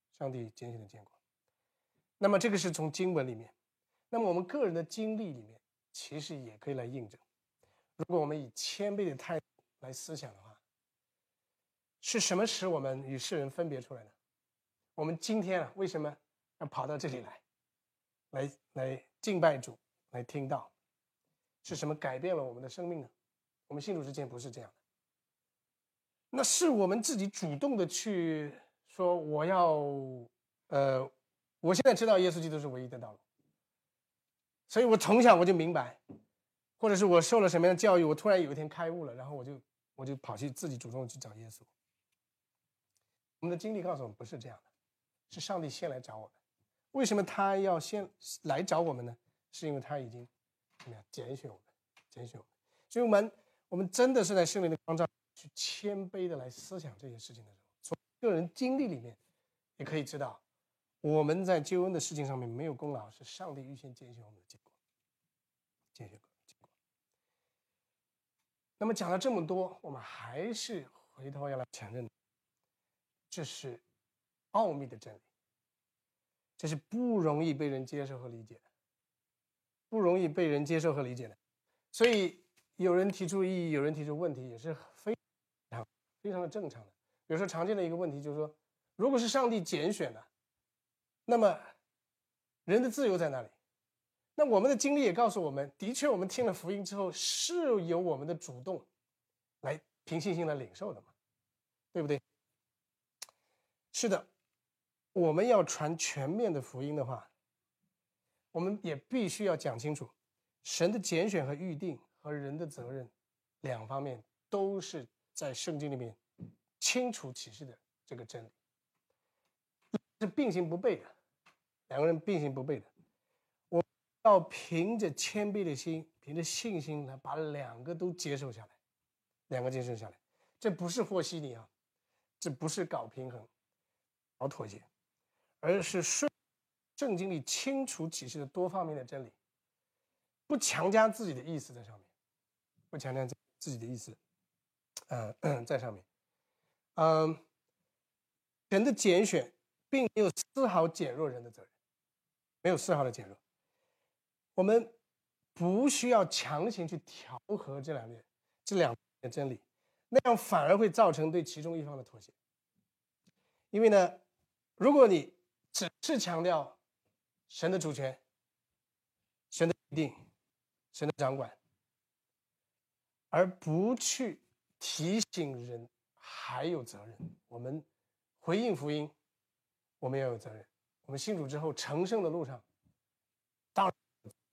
那么这个是从经文里面，那么我们个人的经历里面其实也可以来印证。如果我们以谦卑的态度来思想的话，是什么使我们与世人分别出来呢？我们今天为什么要跑到这里来敬拜主，来听道？是什么改变了我们的生命呢？我们信主之前不是这样的，那是我们自己主动的去说我现在知道耶稣基督是唯一的道路，所以我从小我就明白，或者是我受了什么样的教育，我突然有一天开悟了，然后我就跑去自己主动去找耶稣。我们的经历告诉我们不是这样的，是上帝先来找我们。为什么他要先来找我们呢？是因为他已经怎么样拣选我们。所以我们真的是在圣灵的光照去谦卑的来思想这些事情的时候，从个人经历里面也可以知道，我们在救恩的事情上面没有功劳，是上帝预先拣选我们的结果。那么讲了这么多，我们还是回头要来承认，这是奥秘的真理，这是不容易被人接受和理解的，所以有人提出异议，有人提出问题，也是非常的正常的。比如说常见的一个问题就是说，如果是上帝拣选的，那么人的自由在哪里？那我们的经历也告诉我们，的确我们听了福音之后是由我们的主动来凭信心来领受的嘛，对不对？是的，我们要传全面的福音的话，我们也必须要讲清楚神的拣选和预定和人的责任两方面都是在圣经里面清楚启示的这个真理。 是并行不悖的，两个人并行不悖的。我们要凭着谦卑的心，凭着信心来把两个都接受下来，两个接受下来。这不是和稀泥啊，这不是搞平衡、搞妥协，而是顺圣经里清楚启示的多方面的真理，不强加自己的意思在上面，不强加自己的意思，在上面。人的拣选并没有丝毫减弱人的责任，没有丝毫的减弱。我们不需要强行去调和这两个真理，那样反而会造成对其中一方的妥协。因为呢，如果你只是强调神的主权、神的决定、神的掌管，而不去提醒人还有责任，我们回应福音，我们要有责任。我们信主之后成圣的路上，当然，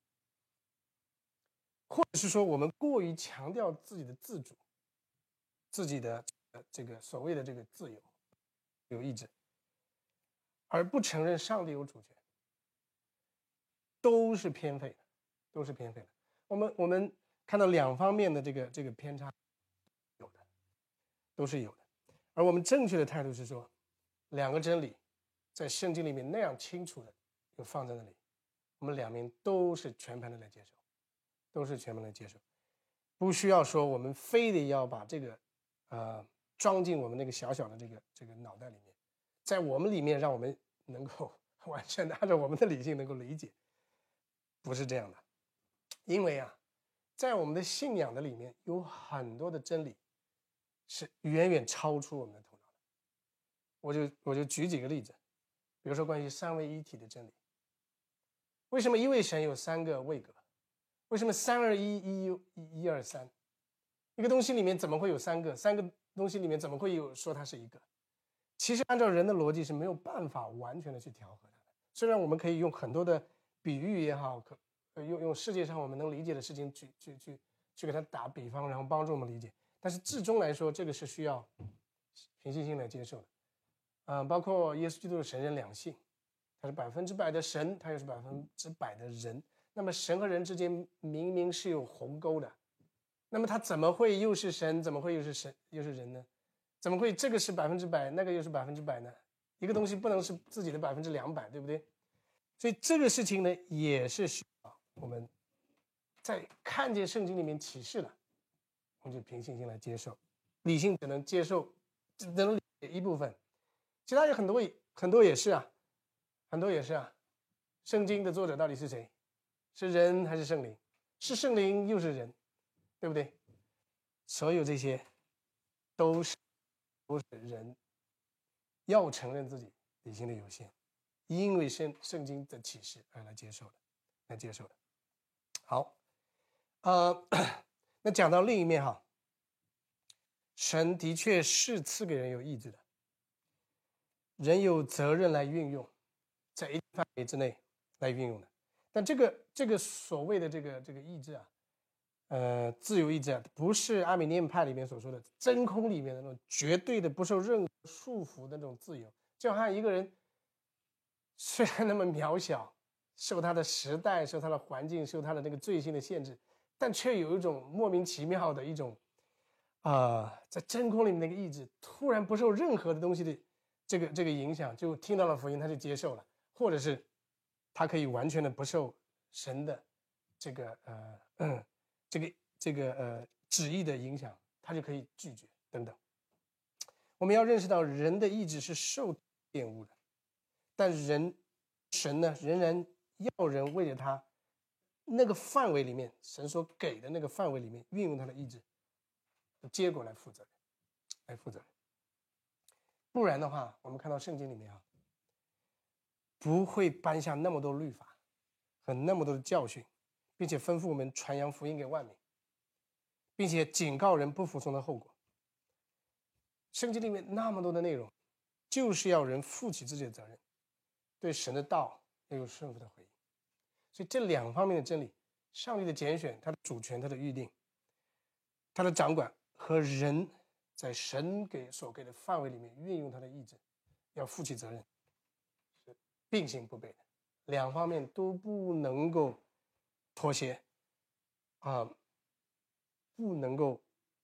或者是说我们过于强调自己的自主，自己的这个所谓的这个自由、有意志，而不承认上帝有主权，都是偏废的，都是偏废的。我们看到两方面的这个偏差，有的，都是有的。而我们正确的态度是说，两个真理在圣经里面那样清楚的就放在那里，我们两面都是全盘的来接受，都是全盘来接受，不需要说我们非得要把这个装进我们那个小小的这个脑袋里面，在我们里面让我们能够完全的按照我们的理性能够理解，不是这样的。因为啊，在我们的信仰的里面有很多的真理是远远超出我们的头脑的。我就举几个例子，比如说关于三位一体的真理。为什么一位神有三个位格？为什么三二一，一二三？一个东西里面怎么会有三个？三个东西里面怎么会有说它是一个？其实按照人的逻辑是没有办法完全的去调和它的。虽然我们可以用很多的比喻也好，用世界上我们能理解的事情去给它打比方，然后帮助我们理解，但是至终来说，这个是需要凭信心来接受的。包括耶稣基督的神人两性，他是100%的神，他又是100%的人。那么神和人之间明明是有鸿沟的，那么他怎么会又是神，怎么会又是人呢？怎么会这个是100%，那个又是100%呢？一个东西不能是自己的200%，对不对？所以这个事情呢，也是需要我们在看见圣经里面启示了，我们就凭信心来接受，理性只能接受，只能理解一部分，其他有很多也是啊，很多也是啊。圣经的作者到底是谁？是人还是圣灵？是圣灵又是人，对不对？所有这些都是人要承认自己理性的有限，因为圣经的启示而来接受的，好，那讲到另一面哈，神的确是赐给人有意志的，人有责任来运用，在一定范围之内来运用的。但这个所谓的这个意志啊，自由意志啊，不是阿米念派里面所说的真空里面的那种绝对的不受任何束缚的那种自由。就好像一个人虽然那么渺小，受他的时代、受他的环境、受他的那个罪性的限制，但却有一种莫名其妙的一种在真空里面那个意志，突然不受任何的东西的这个影响，就听到了福音，他就接受了，或者是他可以完全的不受神的这个旨意的影响，他就可以拒绝等等。我们要认识到人的意志是受玷污的，但神呢仍然要人为了他那个范围里面，神所给的那个范围里面运用他的意志，结果来负责任。不然的话，我们看到圣经里面啊，不会颁下那么多律法和那么多的教训，并且吩咐我们传扬福音给万民，并且警告人不服从的后果。圣经里面那么多的内容，就是要人负起自己的责任，对神的道要有顺服的回应。所以这两方面的真理，上帝的拣选、他的主权、他的预定、他的掌管，和人在神所给的范围里面运用他的意志，要负起责任， 并行不悖的，两方面都不能够妥协不能够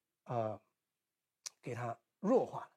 给它弱化。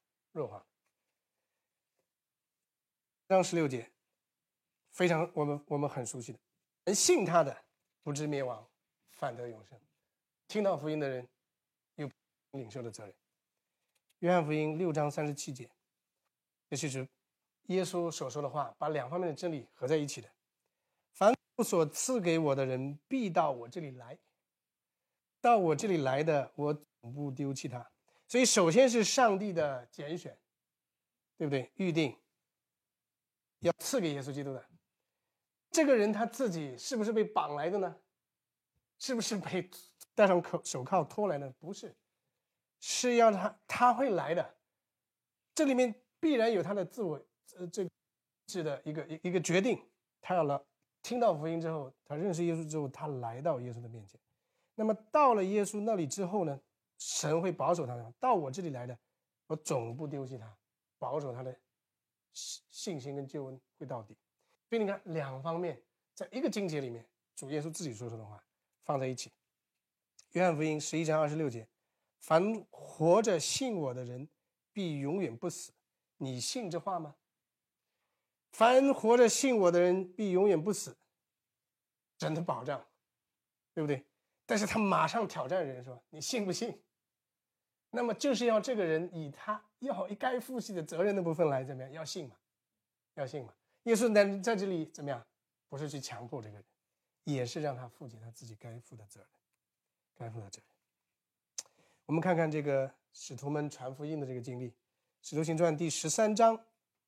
章16节非常我们很熟悉的，人信他的不至灭亡，反得永生。听到福音的人有领受的责任。约翰福音6章37节，这就是耶稣所说的话，把两方面的真理合在一起的。凡父所赐给我的人，必到我这里来，到我这里来的，我总不丢弃他。所以首先是上帝的拣选，对不对？预定要赐给耶稣基督的。这个人他自己是不是被绑来的呢？是不是被戴上手铐拖来的？不是，是要他会来的。这里面必然有他的自我这个是的一个决定。他要来听到福音之后，他认识耶稣之后，他来到耶稣的面前。那么到了耶稣那里之后呢，神会保守他，到我这里来的，我总不丢弃他，保守他的信心跟救恩会到底。所以你看，两方面在一个经节里面，主耶稣自己说的话放在一起。约翰福音11章26节，凡活着信我的人，必永远不死。你信这话吗？凡活着信我的人，必永远不死，神的保障，对不对？但是他马上挑战人说，你信不信？那么就是要这个人以他要该负起的责任的部分来怎么样？要信嘛，要信嘛。耶稣在这里怎么样？不是去强迫这个人，也是让他负起他自己该负的责任，该负的责任。我们看看这个使徒们传福音的这个经历，《使徒行传》第13章，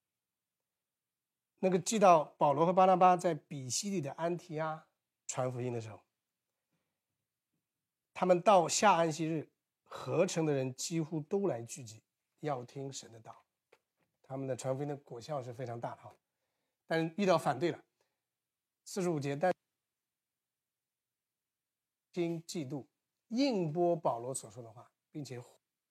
那个记到保罗和巴拿巴在比西利的安提阿传福音的时候，他们到下安息日，合城的人几乎都来聚集，要听神的道。他们的传福音的果效是非常大的哈，但是遇到反对了。45节，但经嫉妒，硬驳保罗所说的话，并且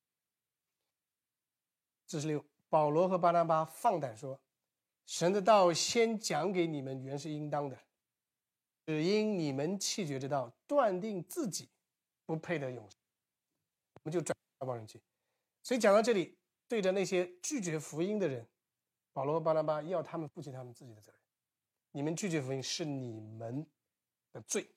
46，保罗和巴拿巴放胆说，神的道先讲给你们，原是应当的，只因你们弃绝之道，断定自己不配得永生，我们就转外邦人去。所以讲到这里，对着那些拒绝福音的人，保罗和巴拿巴要他们负起他们自己的责任。你们拒绝福音是你们的罪，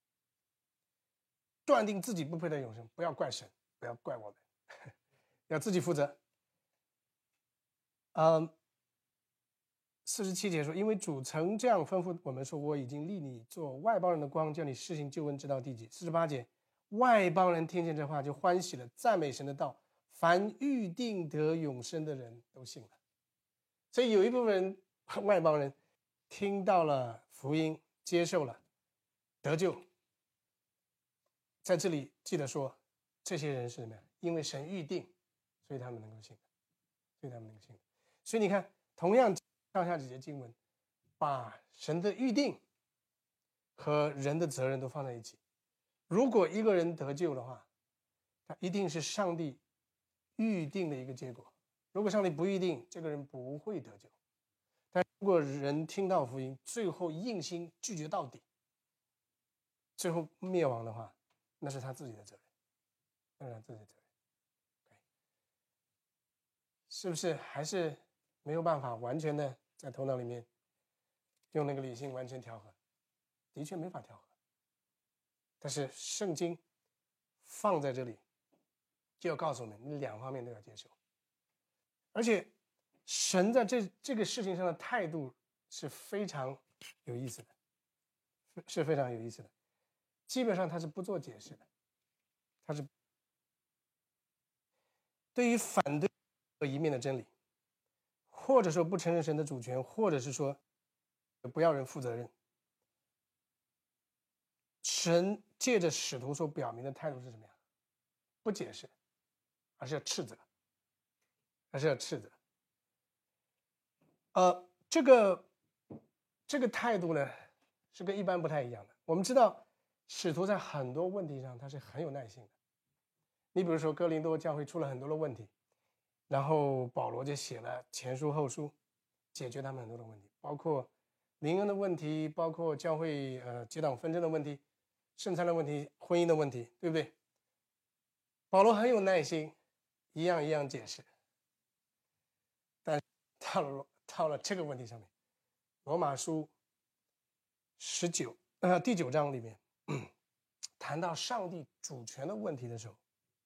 断定自己不配得永生，不要怪神，不要怪我们，要自己负责。47节说，因为主曾这样吩咐我们说，我已经立你做外邦人的光，叫你施行救恩直到地极。48节，外邦人听见这话就欢喜了，赞美神的道，凡预定得永生的人都信了。所以有一部分人外邦人听到了福音，接受了，得救。在这里记得说，这些人是什么呀？因为神预定，所以他们能够信，所以你看，同样上下几节经文，把神的预定和人的责任都放在一起。如果一个人得救的话，他一定是上帝预定的一个结果。如果上帝不预定，这个人不会得救。但如果人听到福音，最后硬心拒绝到底，最后灭亡的话，那是他自己的责任，那是他自己的责任。是不是还是没有办法完全的在头脑里面用那个理性完全调和？的确没法调和。但是圣经放在这里，就要告诉我们，你两方面都要接受。而且神在这个事情上的态度是非常有意思的，是非常有意思的。基本上他是不做解释的，他是对于反对一面的真理，或者说不承认神的主权，或者是说不要人负责任，神借着使徒所表明的态度是什么呀？不解释，而是要斥责，这个态度呢，是跟一般不太一样的。我们知道使徒在很多问题上他是很有耐心的。你比如说哥林多教会出了很多的问题，然后保罗就写了前书后书，解决他们很多的问题，包括灵恩的问题，包括教会结党纷争的问题、圣餐的问题、婚姻的问题，对不对？保罗很有耐心，一样一样解释。但是到了这个问题上面，罗马书第9章里面谈到上帝主权的问题的时候，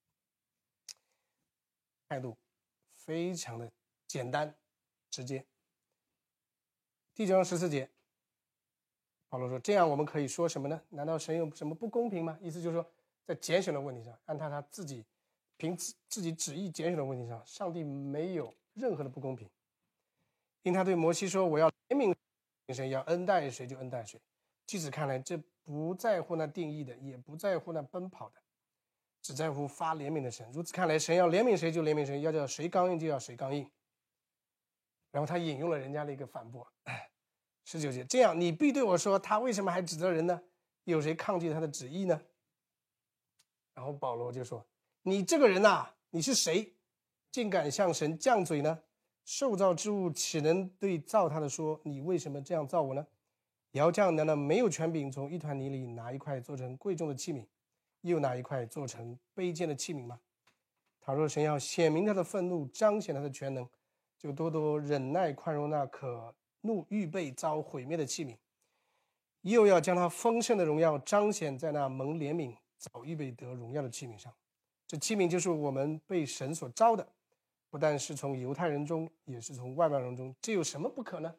态度非常的简单直接。第9章14节，保罗说：“这样我们可以说什么呢？难道神有什么不公平吗？”意思就是说，在拣选的问题上，按他自己凭自己旨意拣选的问题上，上帝没有任何的不公平。因他对摩西说：“我要怜悯谁，要恩待谁就恩待谁。”据此看来，这不在乎那定义的，也不在乎那奔跑的，只在乎发怜悯的神。如此看来，神要怜悯谁就怜悯谁，要叫谁刚硬就要谁刚硬。然后他引用了人家的一个反驳，19节，这样你必对我说，他为什么还指责人呢？有谁抗拒他的旨意呢？然后保罗就说：“你这个人啊，你是谁，竟敢向神犟嘴呢？受造之物岂能对造他的说，你为什么这样造我呢？窑匠难道没有权柄从一团泥里拿一块做成贵重的器皿，又拿一块做成卑贱的器皿吗？倘若神要显明他的愤怒，彰显他的全能，就多多忍耐宽容那可怒预备遭毁灭的器皿，又要将他丰盛的荣耀彰显在那蒙怜悯早预备得荣耀的器皿上。这器皿就是我们被神所召的，不但是从犹太人中，也是从外邦人中，这有什么不可呢？”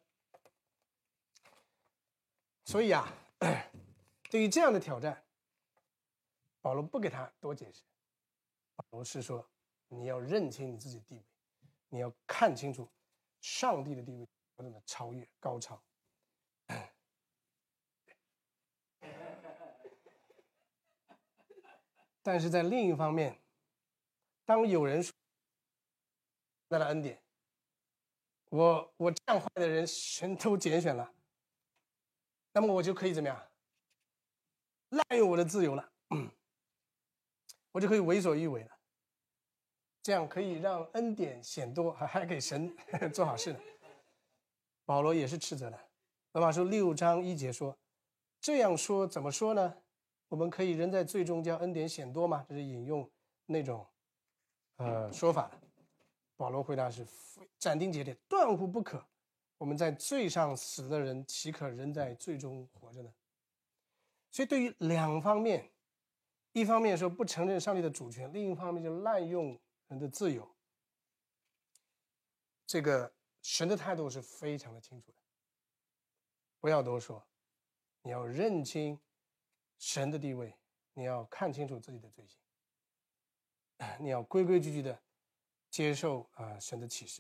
所以啊，对于这样的挑战，保罗不给他多解释。保罗是说，你要认清你自己的地位，你要看清楚上帝的地位何等的超越高超。但是在另一方面，当有人说那的恩典，我这样坏的人神都拣选了，那么我就可以怎么样滥用我的自由了，我就可以为所欲为了，这样可以让恩典显多，还给神做好事呢。保罗也是斥责的。罗马书6章1节说：“这样说怎么说呢？我们可以仍在罪中叫恩典显多吗？”这是引用那种说法的。保罗回答是斩钉截铁，断乎不可。我们在罪上死的人，岂可仍在罪中活着呢？所以对于两方面，一方面说不承认上帝的主权，另一方面就滥用人的自由，这个神的态度是非常的清楚的。不要多说，你要认清神的地位，你要看清楚自己的罪行，你要规规矩矩的接受神的启示。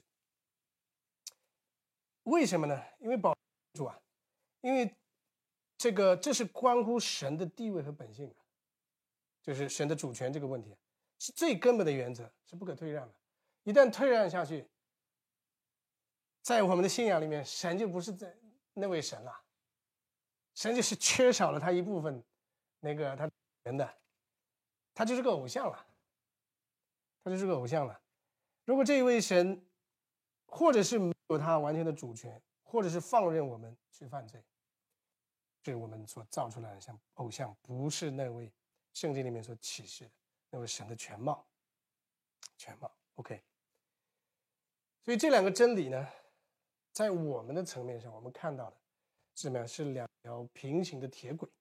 为什么呢？因为保罗清楚啊，因为这是关乎神的地位和本性的，就是神的主权这个问题是最根本的原则，是不可退让的。一旦退让下去，在我们的信仰里面，神就不是那位神了，神就是缺少了他一部分他人的，他就是个偶像了，他就是个偶像了。如果这一位神或者是没有他完全的主权，或者是放任我们去犯罪，是我们所造出来的像偶像，不是那位圣经里面所启示的那位神的全貌。OK。所以这两个真理呢，在我们的层面上，我们看到的是什么样？是两条平行的铁轨，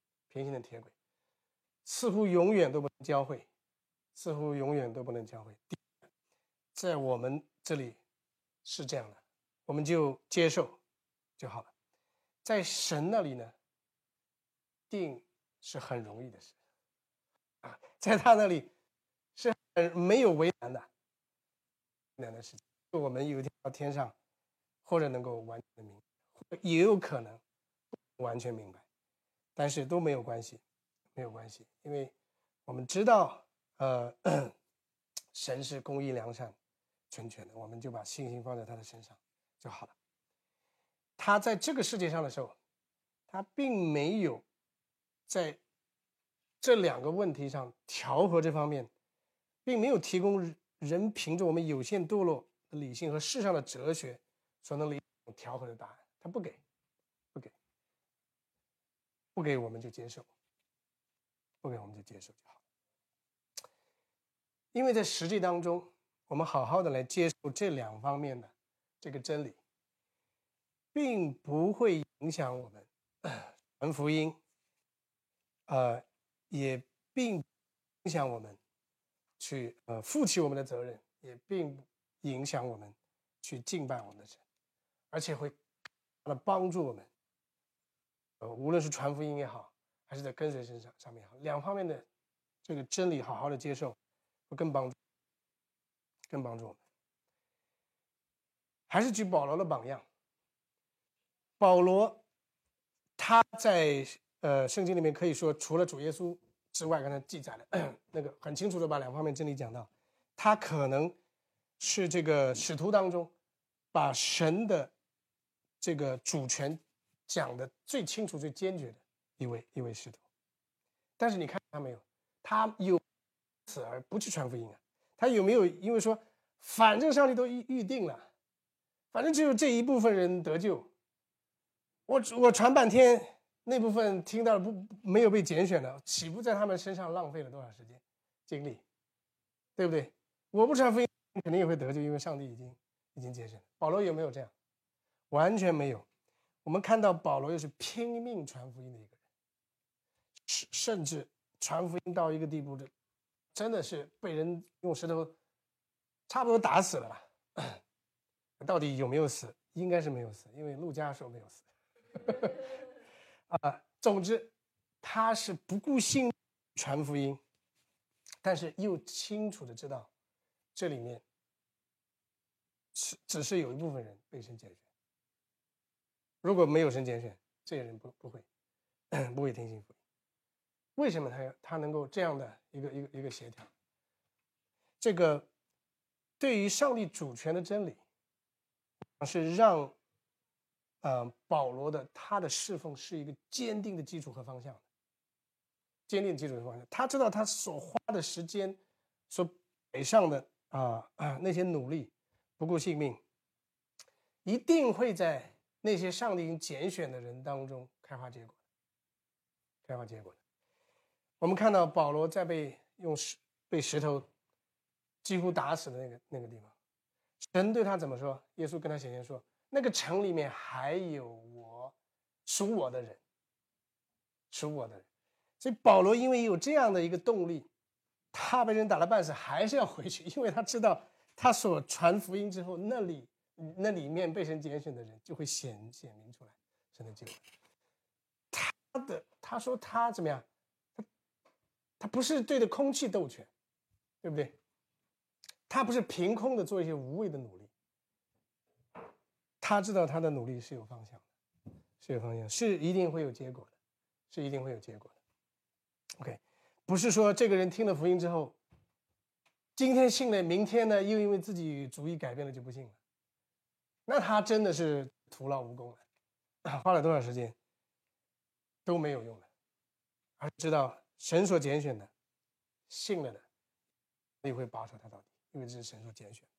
似乎永远都不能交汇，在我们这里是这样的，我们就接受就好了。在神那里呢，定是很容易的事在他那里是没有为难的事情。我们有一天到天上，或者能够完全的明白，也有可能不完全明白，但是都没有关系，因为我们知道神是公义良善全权的，我们就把信心放在他的身上就好了。他在这个世界上的时候，他并没有在这两个问题上调和这方面，并没有提供人凭着我们有限堕落的理性和世上的哲学所能理调和的答案，他不给。 不给我们就接受，不给我们就接受就好。因为在实际当中，我们好好的来接受这两方面的这个真理，并不会影响我们传福音，也并不影响我们去负起我们的责任，也并不影响我们去敬拜我们的神，而且会帮助我们，无论是传福音也好，还是在跟随上面也好，两方面的这个真理好好的接受，会更帮助我们。还是举保罗的榜样，保罗他在圣经里面可以说，除了主耶稣之外，刚才记载了那个很清楚的把两方面真理讲到，他可能是这个使徒当中把神的这个主权讲的最清楚、最坚决的一位使徒。但是你看他没有，他有此而不去传福音啊？他有没有因为说反正上帝都预定了，反正只有这一部分人得救，我传半天，那部分听到了没有被拣选的，岂不在他们身上浪费了多少时间精力，对不对？我不传福音肯定也会得救，因为上帝已经拣选了。保罗有没有这样？完全没有。我们看到保罗又是拼命传福音的一个人，甚至传福音到一个地步的，真的是被人用石头差不多打死了吧。到底有没有死？应该是没有死，因为路加说没有死。总之他是不顾性命传福音，但是又清楚的知道这里面只是有一部分人被神拣选，如果没有神拣选，这些人不会听信福音。为什么他能够这样的一个协调？这个对于上帝主权的真理，是让保罗他的侍奉是一个坚定的基础和方向的，坚定的基础和方向。他知道他所花的时间，所北上的那些努力，不顾性命，一定会在那些上帝拣选的人当中开花结果的。我们看到保罗在被石头几乎打死的那个地方，神对他怎么说？耶稣跟他显现说，那个城里面还有属我的人。所以保罗因为有这样的一个动力，他被人打了半死还是要回去，因为他知道他所传福音之后，那里面被神拣选的人就会显明出来神的救恩。他说他怎么样？他不是对着空气斗拳，对不对？他不是凭空的做一些无谓的努力，他知道他的努力是有方向的，是一定会有结果的，OK， 不是说这个人听了福音之后，今天信了，明天呢又因为自己主意改变了就不信了，那他真的是徒劳无功了，花了多少时间都没有用的，而知道神所拣选的，信了的，也会保守他到底，因为这是神所拣选。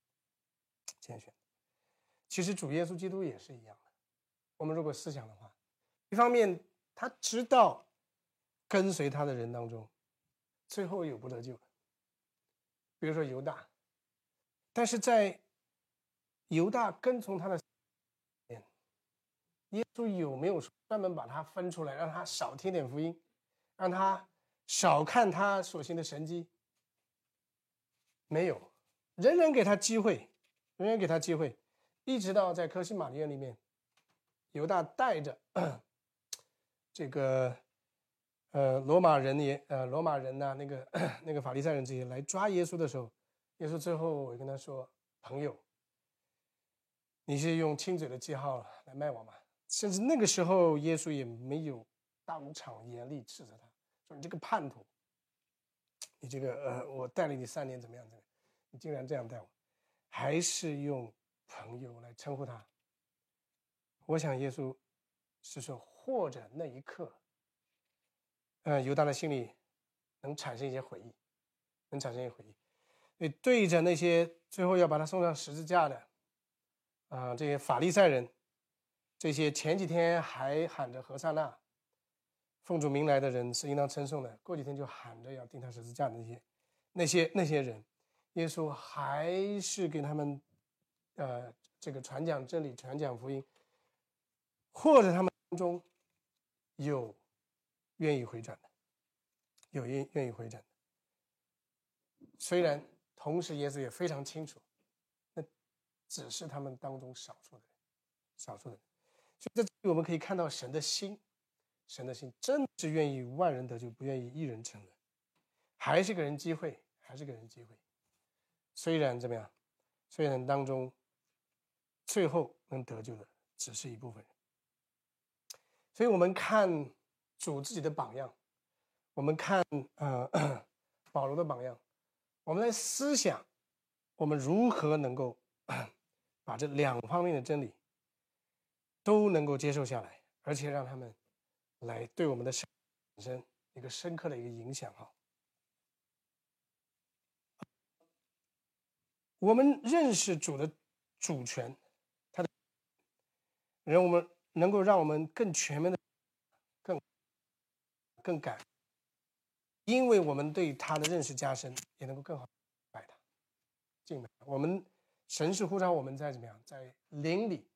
其实主耶稣基督也是一样的。我们如果思想的话，一方面他知道跟随他的人当中，最后有不得救的，比如说犹大，但是在犹大跟从他的耶稣有没有专门把他分出来，让他少听点福音，让他少看他所行的神迹？没有，人人给他机会，一直到在科西玛院里面，犹大带着这个罗马人呐、那个法利赛人这些来抓耶稣的时候，耶稣最后也跟他说：“朋友，你是用亲嘴的记号来卖我吗？”甚至那个时候，耶稣也没有当场严厉斥责他，说：“你这个叛徒，你这个我带了你3年，怎么样？你竟然这样带我。”还是用朋友来称呼他。我想耶稣是说，或者那一刻，犹大的心里能产生一些悔意，对着那些最后要把他送上十字架的这些法利赛人，这些前几天还喊着和散那， 奉主名来的人是应当称颂的。过几天就喊着要钉他十字架的那些人，耶稣还是给他们这个传讲真理、传讲福音，或者他们当中有愿意回转的，有愿意回转的。虽然同时耶稣也非常清楚，那只是他们当中少数的人。所以在这里我们可以看到神的心真的是愿意万人得救，不愿意一人沉沦，还是给人机会。虽然怎么样，虽然当中最后能得救的只是一部分人。所以我们看主自己的榜样，我们看保罗的榜样，我们来思想我们如何能够把这两方面的真理都能够接受下来，而且让他们来对我们的生命产生一个深刻的一个影响。我们认识主的主权，他的能够让我们更全面的更感，因为我们对他的认识加深，也能够更好敬拜他。我们神是呼召我们在怎么样，在灵里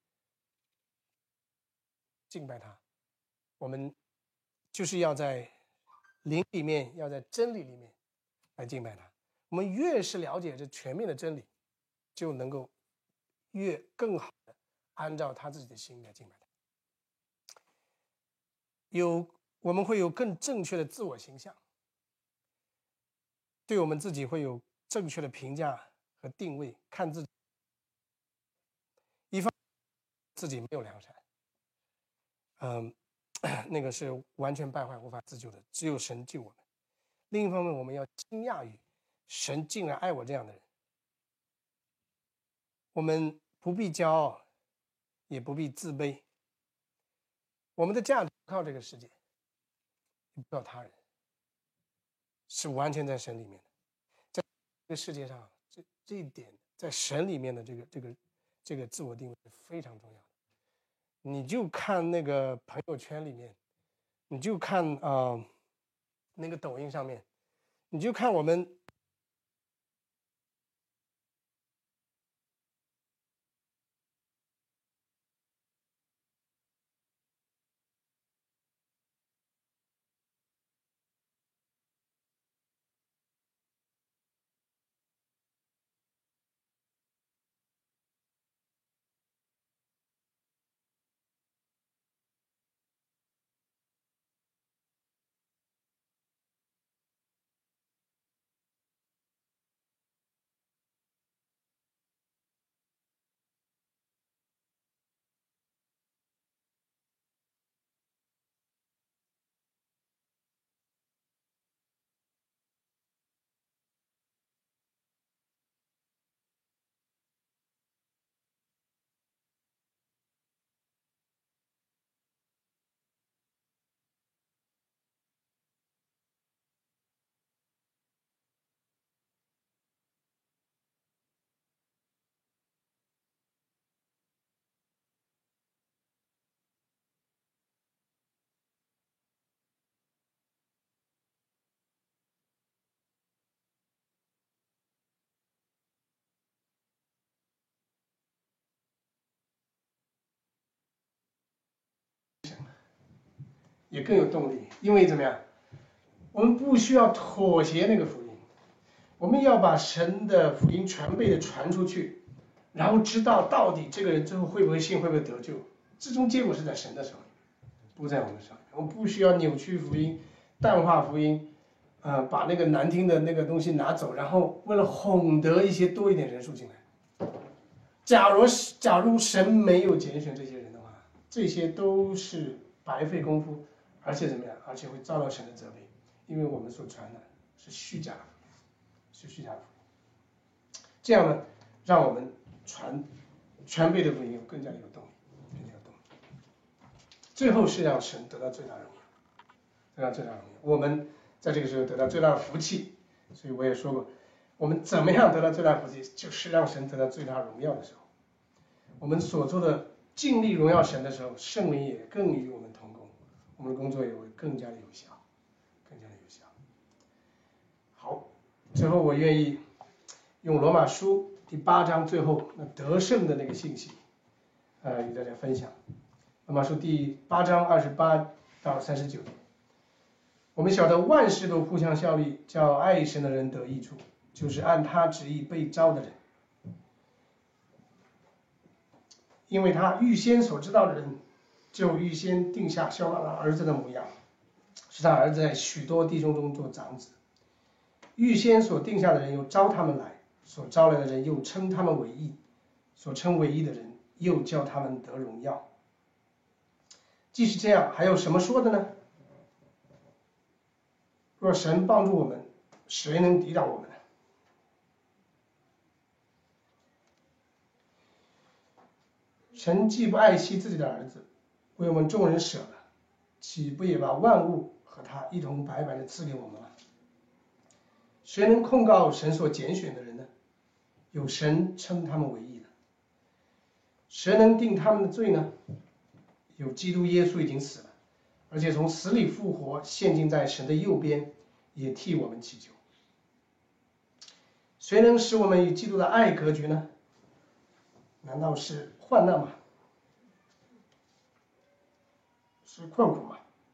敬拜他，我们就是要在灵里面，要在真理里面来敬拜他。我们越是了解这全面的真理，就能够越更好的按照他自己的心来敬拜他。我们会有更正确的自我形象，对我们自己会有正确的评价和定位，看自己一方面自己没有良善，那个是完全败坏无法自救的，只有神救我们。另一方面，我们要惊讶于神竟然爱我这样的人。我们不必骄傲，也不必自卑。我们的价值不靠这个世界，也不靠他人，是完全在神里面的。在这个世界上，这一点在神里面的这个自我定位是非常重要的。你就看那个朋友圈里面，你就看那个抖音上面，你就看我们也更有动力，因为怎么样？我们不需要妥协那个福音，我们要把神的福音全备的传出去，然后知道到底这个人最后会不会信，会不会得救，最终结果是在神的手里，不在我们手里。我们不需要扭曲福音、淡化福音，把那个难听的那个东西拿走，然后为了哄得多一点人数进来。假如神没有拣选这些人的话，这些都是白费功夫。而且怎么样？而且会遭到神的责备，因为我们所传的是虚假的福音，是虚假的福音。这样呢，让我们传全备的福音更加有动力，更加有动力。最后是让神得到最大荣耀，得到最大荣耀。我们在这个时候得到最大的福气。所以我也说过，我们怎么样得到最大的福气，就是让神得到最大荣耀的时候。我们所做的尽力荣耀神的时候，圣灵也更与我们同工。 我们的工作也会更加的有效，更加的有效。好，最后我愿意用罗马书第8章最后那得胜的那个信息，与大家分享。罗马书第8章28到39节，我们晓得万事都互相效力，叫爱神的人得益处，就是按他旨意被召的人。因为他预先所知道的人，就预先定下效法他儿子的模样，使他儿子在许多弟兄中做长子。预先所定下的人又招他们来，所招来的人又称他们为义，所称为义的人又叫他们得荣耀。既是这样，还有什么说的呢？若神帮助我们，谁能抵挡我们呢？神既不爱惜自己的儿子，为我们众人舍了，岂不也把万物和他一同白白的赐给我们吗？谁能控告神所拣选的人呢？有神称他们为义的。谁能定他们的罪呢？有基督耶稣已经死了，而且从死里复活，现今在神的右边，也替我们祈求。谁能使我们与基督的爱隔绝呢？难道是患难吗？是困苦吗？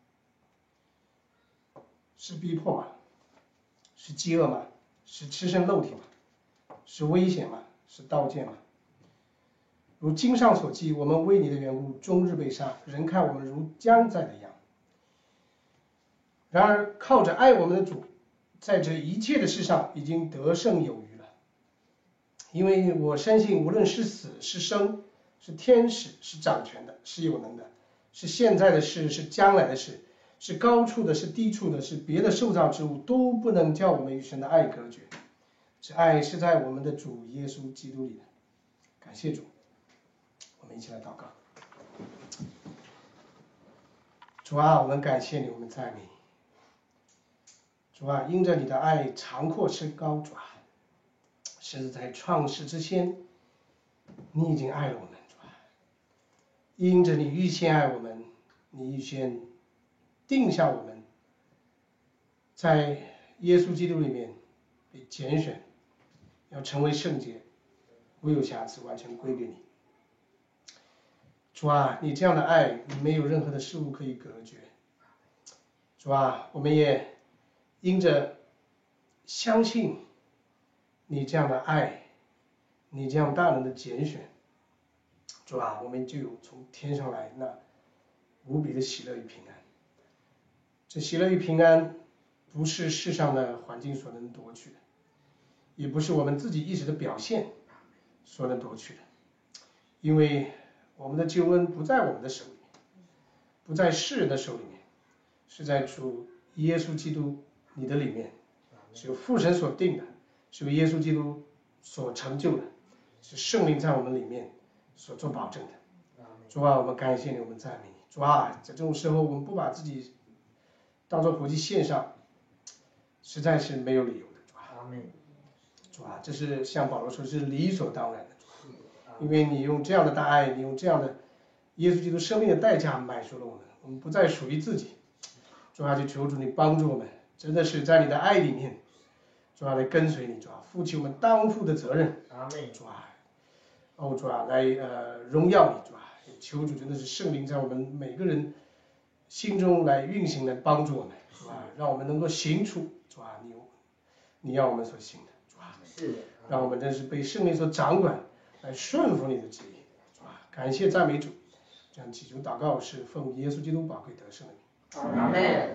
是逼迫吗？是饥饿吗？是赤身露体吗？是危险吗？是刀剑吗？如经上所记，我们为你的缘故终日被杀，人看我们如将宰的羊。然而靠着爱我们的主，在这一切的事上已经得胜有余了。因为我深信，无论是死是生，是天使，是掌权的，是有能的，是现在的事，是将来的事，是高处的，是低处的，是别的受造之物，都不能叫我们与神的爱隔绝。这爱是在我们的主耶稣基督里的。感谢主，我们一起来祷告。主啊，我们感谢你，我们赞美你。主啊，因着你的爱长阔深高，主啊，甚至在创世之前，你已经爱了我们，主啊，因着你预先爱我们，你预先定下我们，在耶稣基督里面被拣选，要成为圣洁，无有瑕疵，完全归给你。主啊，你这样的爱，你没有任何的事物可以隔绝。主啊，我们也因着相信你这样的爱，你这样大能的拣选，主啊，我们就有从天上来那无比的喜乐与平安。这喜乐与平安不是世上的环境所能夺取的，也不是我们自己意识的表现所能夺取的，因为我们的救恩不在我们的手里面，不在世人的手里面，是在主耶稣基督你的里面，是由父神所定的，是由耶稣基督所成就的，是圣灵在我们里面所做保证的。主啊，我们感谢你，我们赞美你。主啊，在这种时候，我们不把自己当作活祭献上，实在是没有理由的。主啊，主啊，这是像保罗说，是理所当然的。因为你用这样的大爱，你用这样的耶稣基督生命的代价买赎了我们，我们不再属于自己。主啊，就求主你帮助我们，真的是在你的爱里面，主啊来跟随你，主啊负起我们当负的责任。主啊，主啊来荣耀你，主啊，求主真的是圣灵在我们每个人心中来运行，来帮助我们，主啊，让我们能够行出主啊你要我们所行的，主啊，让我们真是被圣灵所掌管，来顺服你的旨意，主啊，感谢赞美主，这样祈求祷告是奉耶稣基督宝贵得胜的名。 阿门。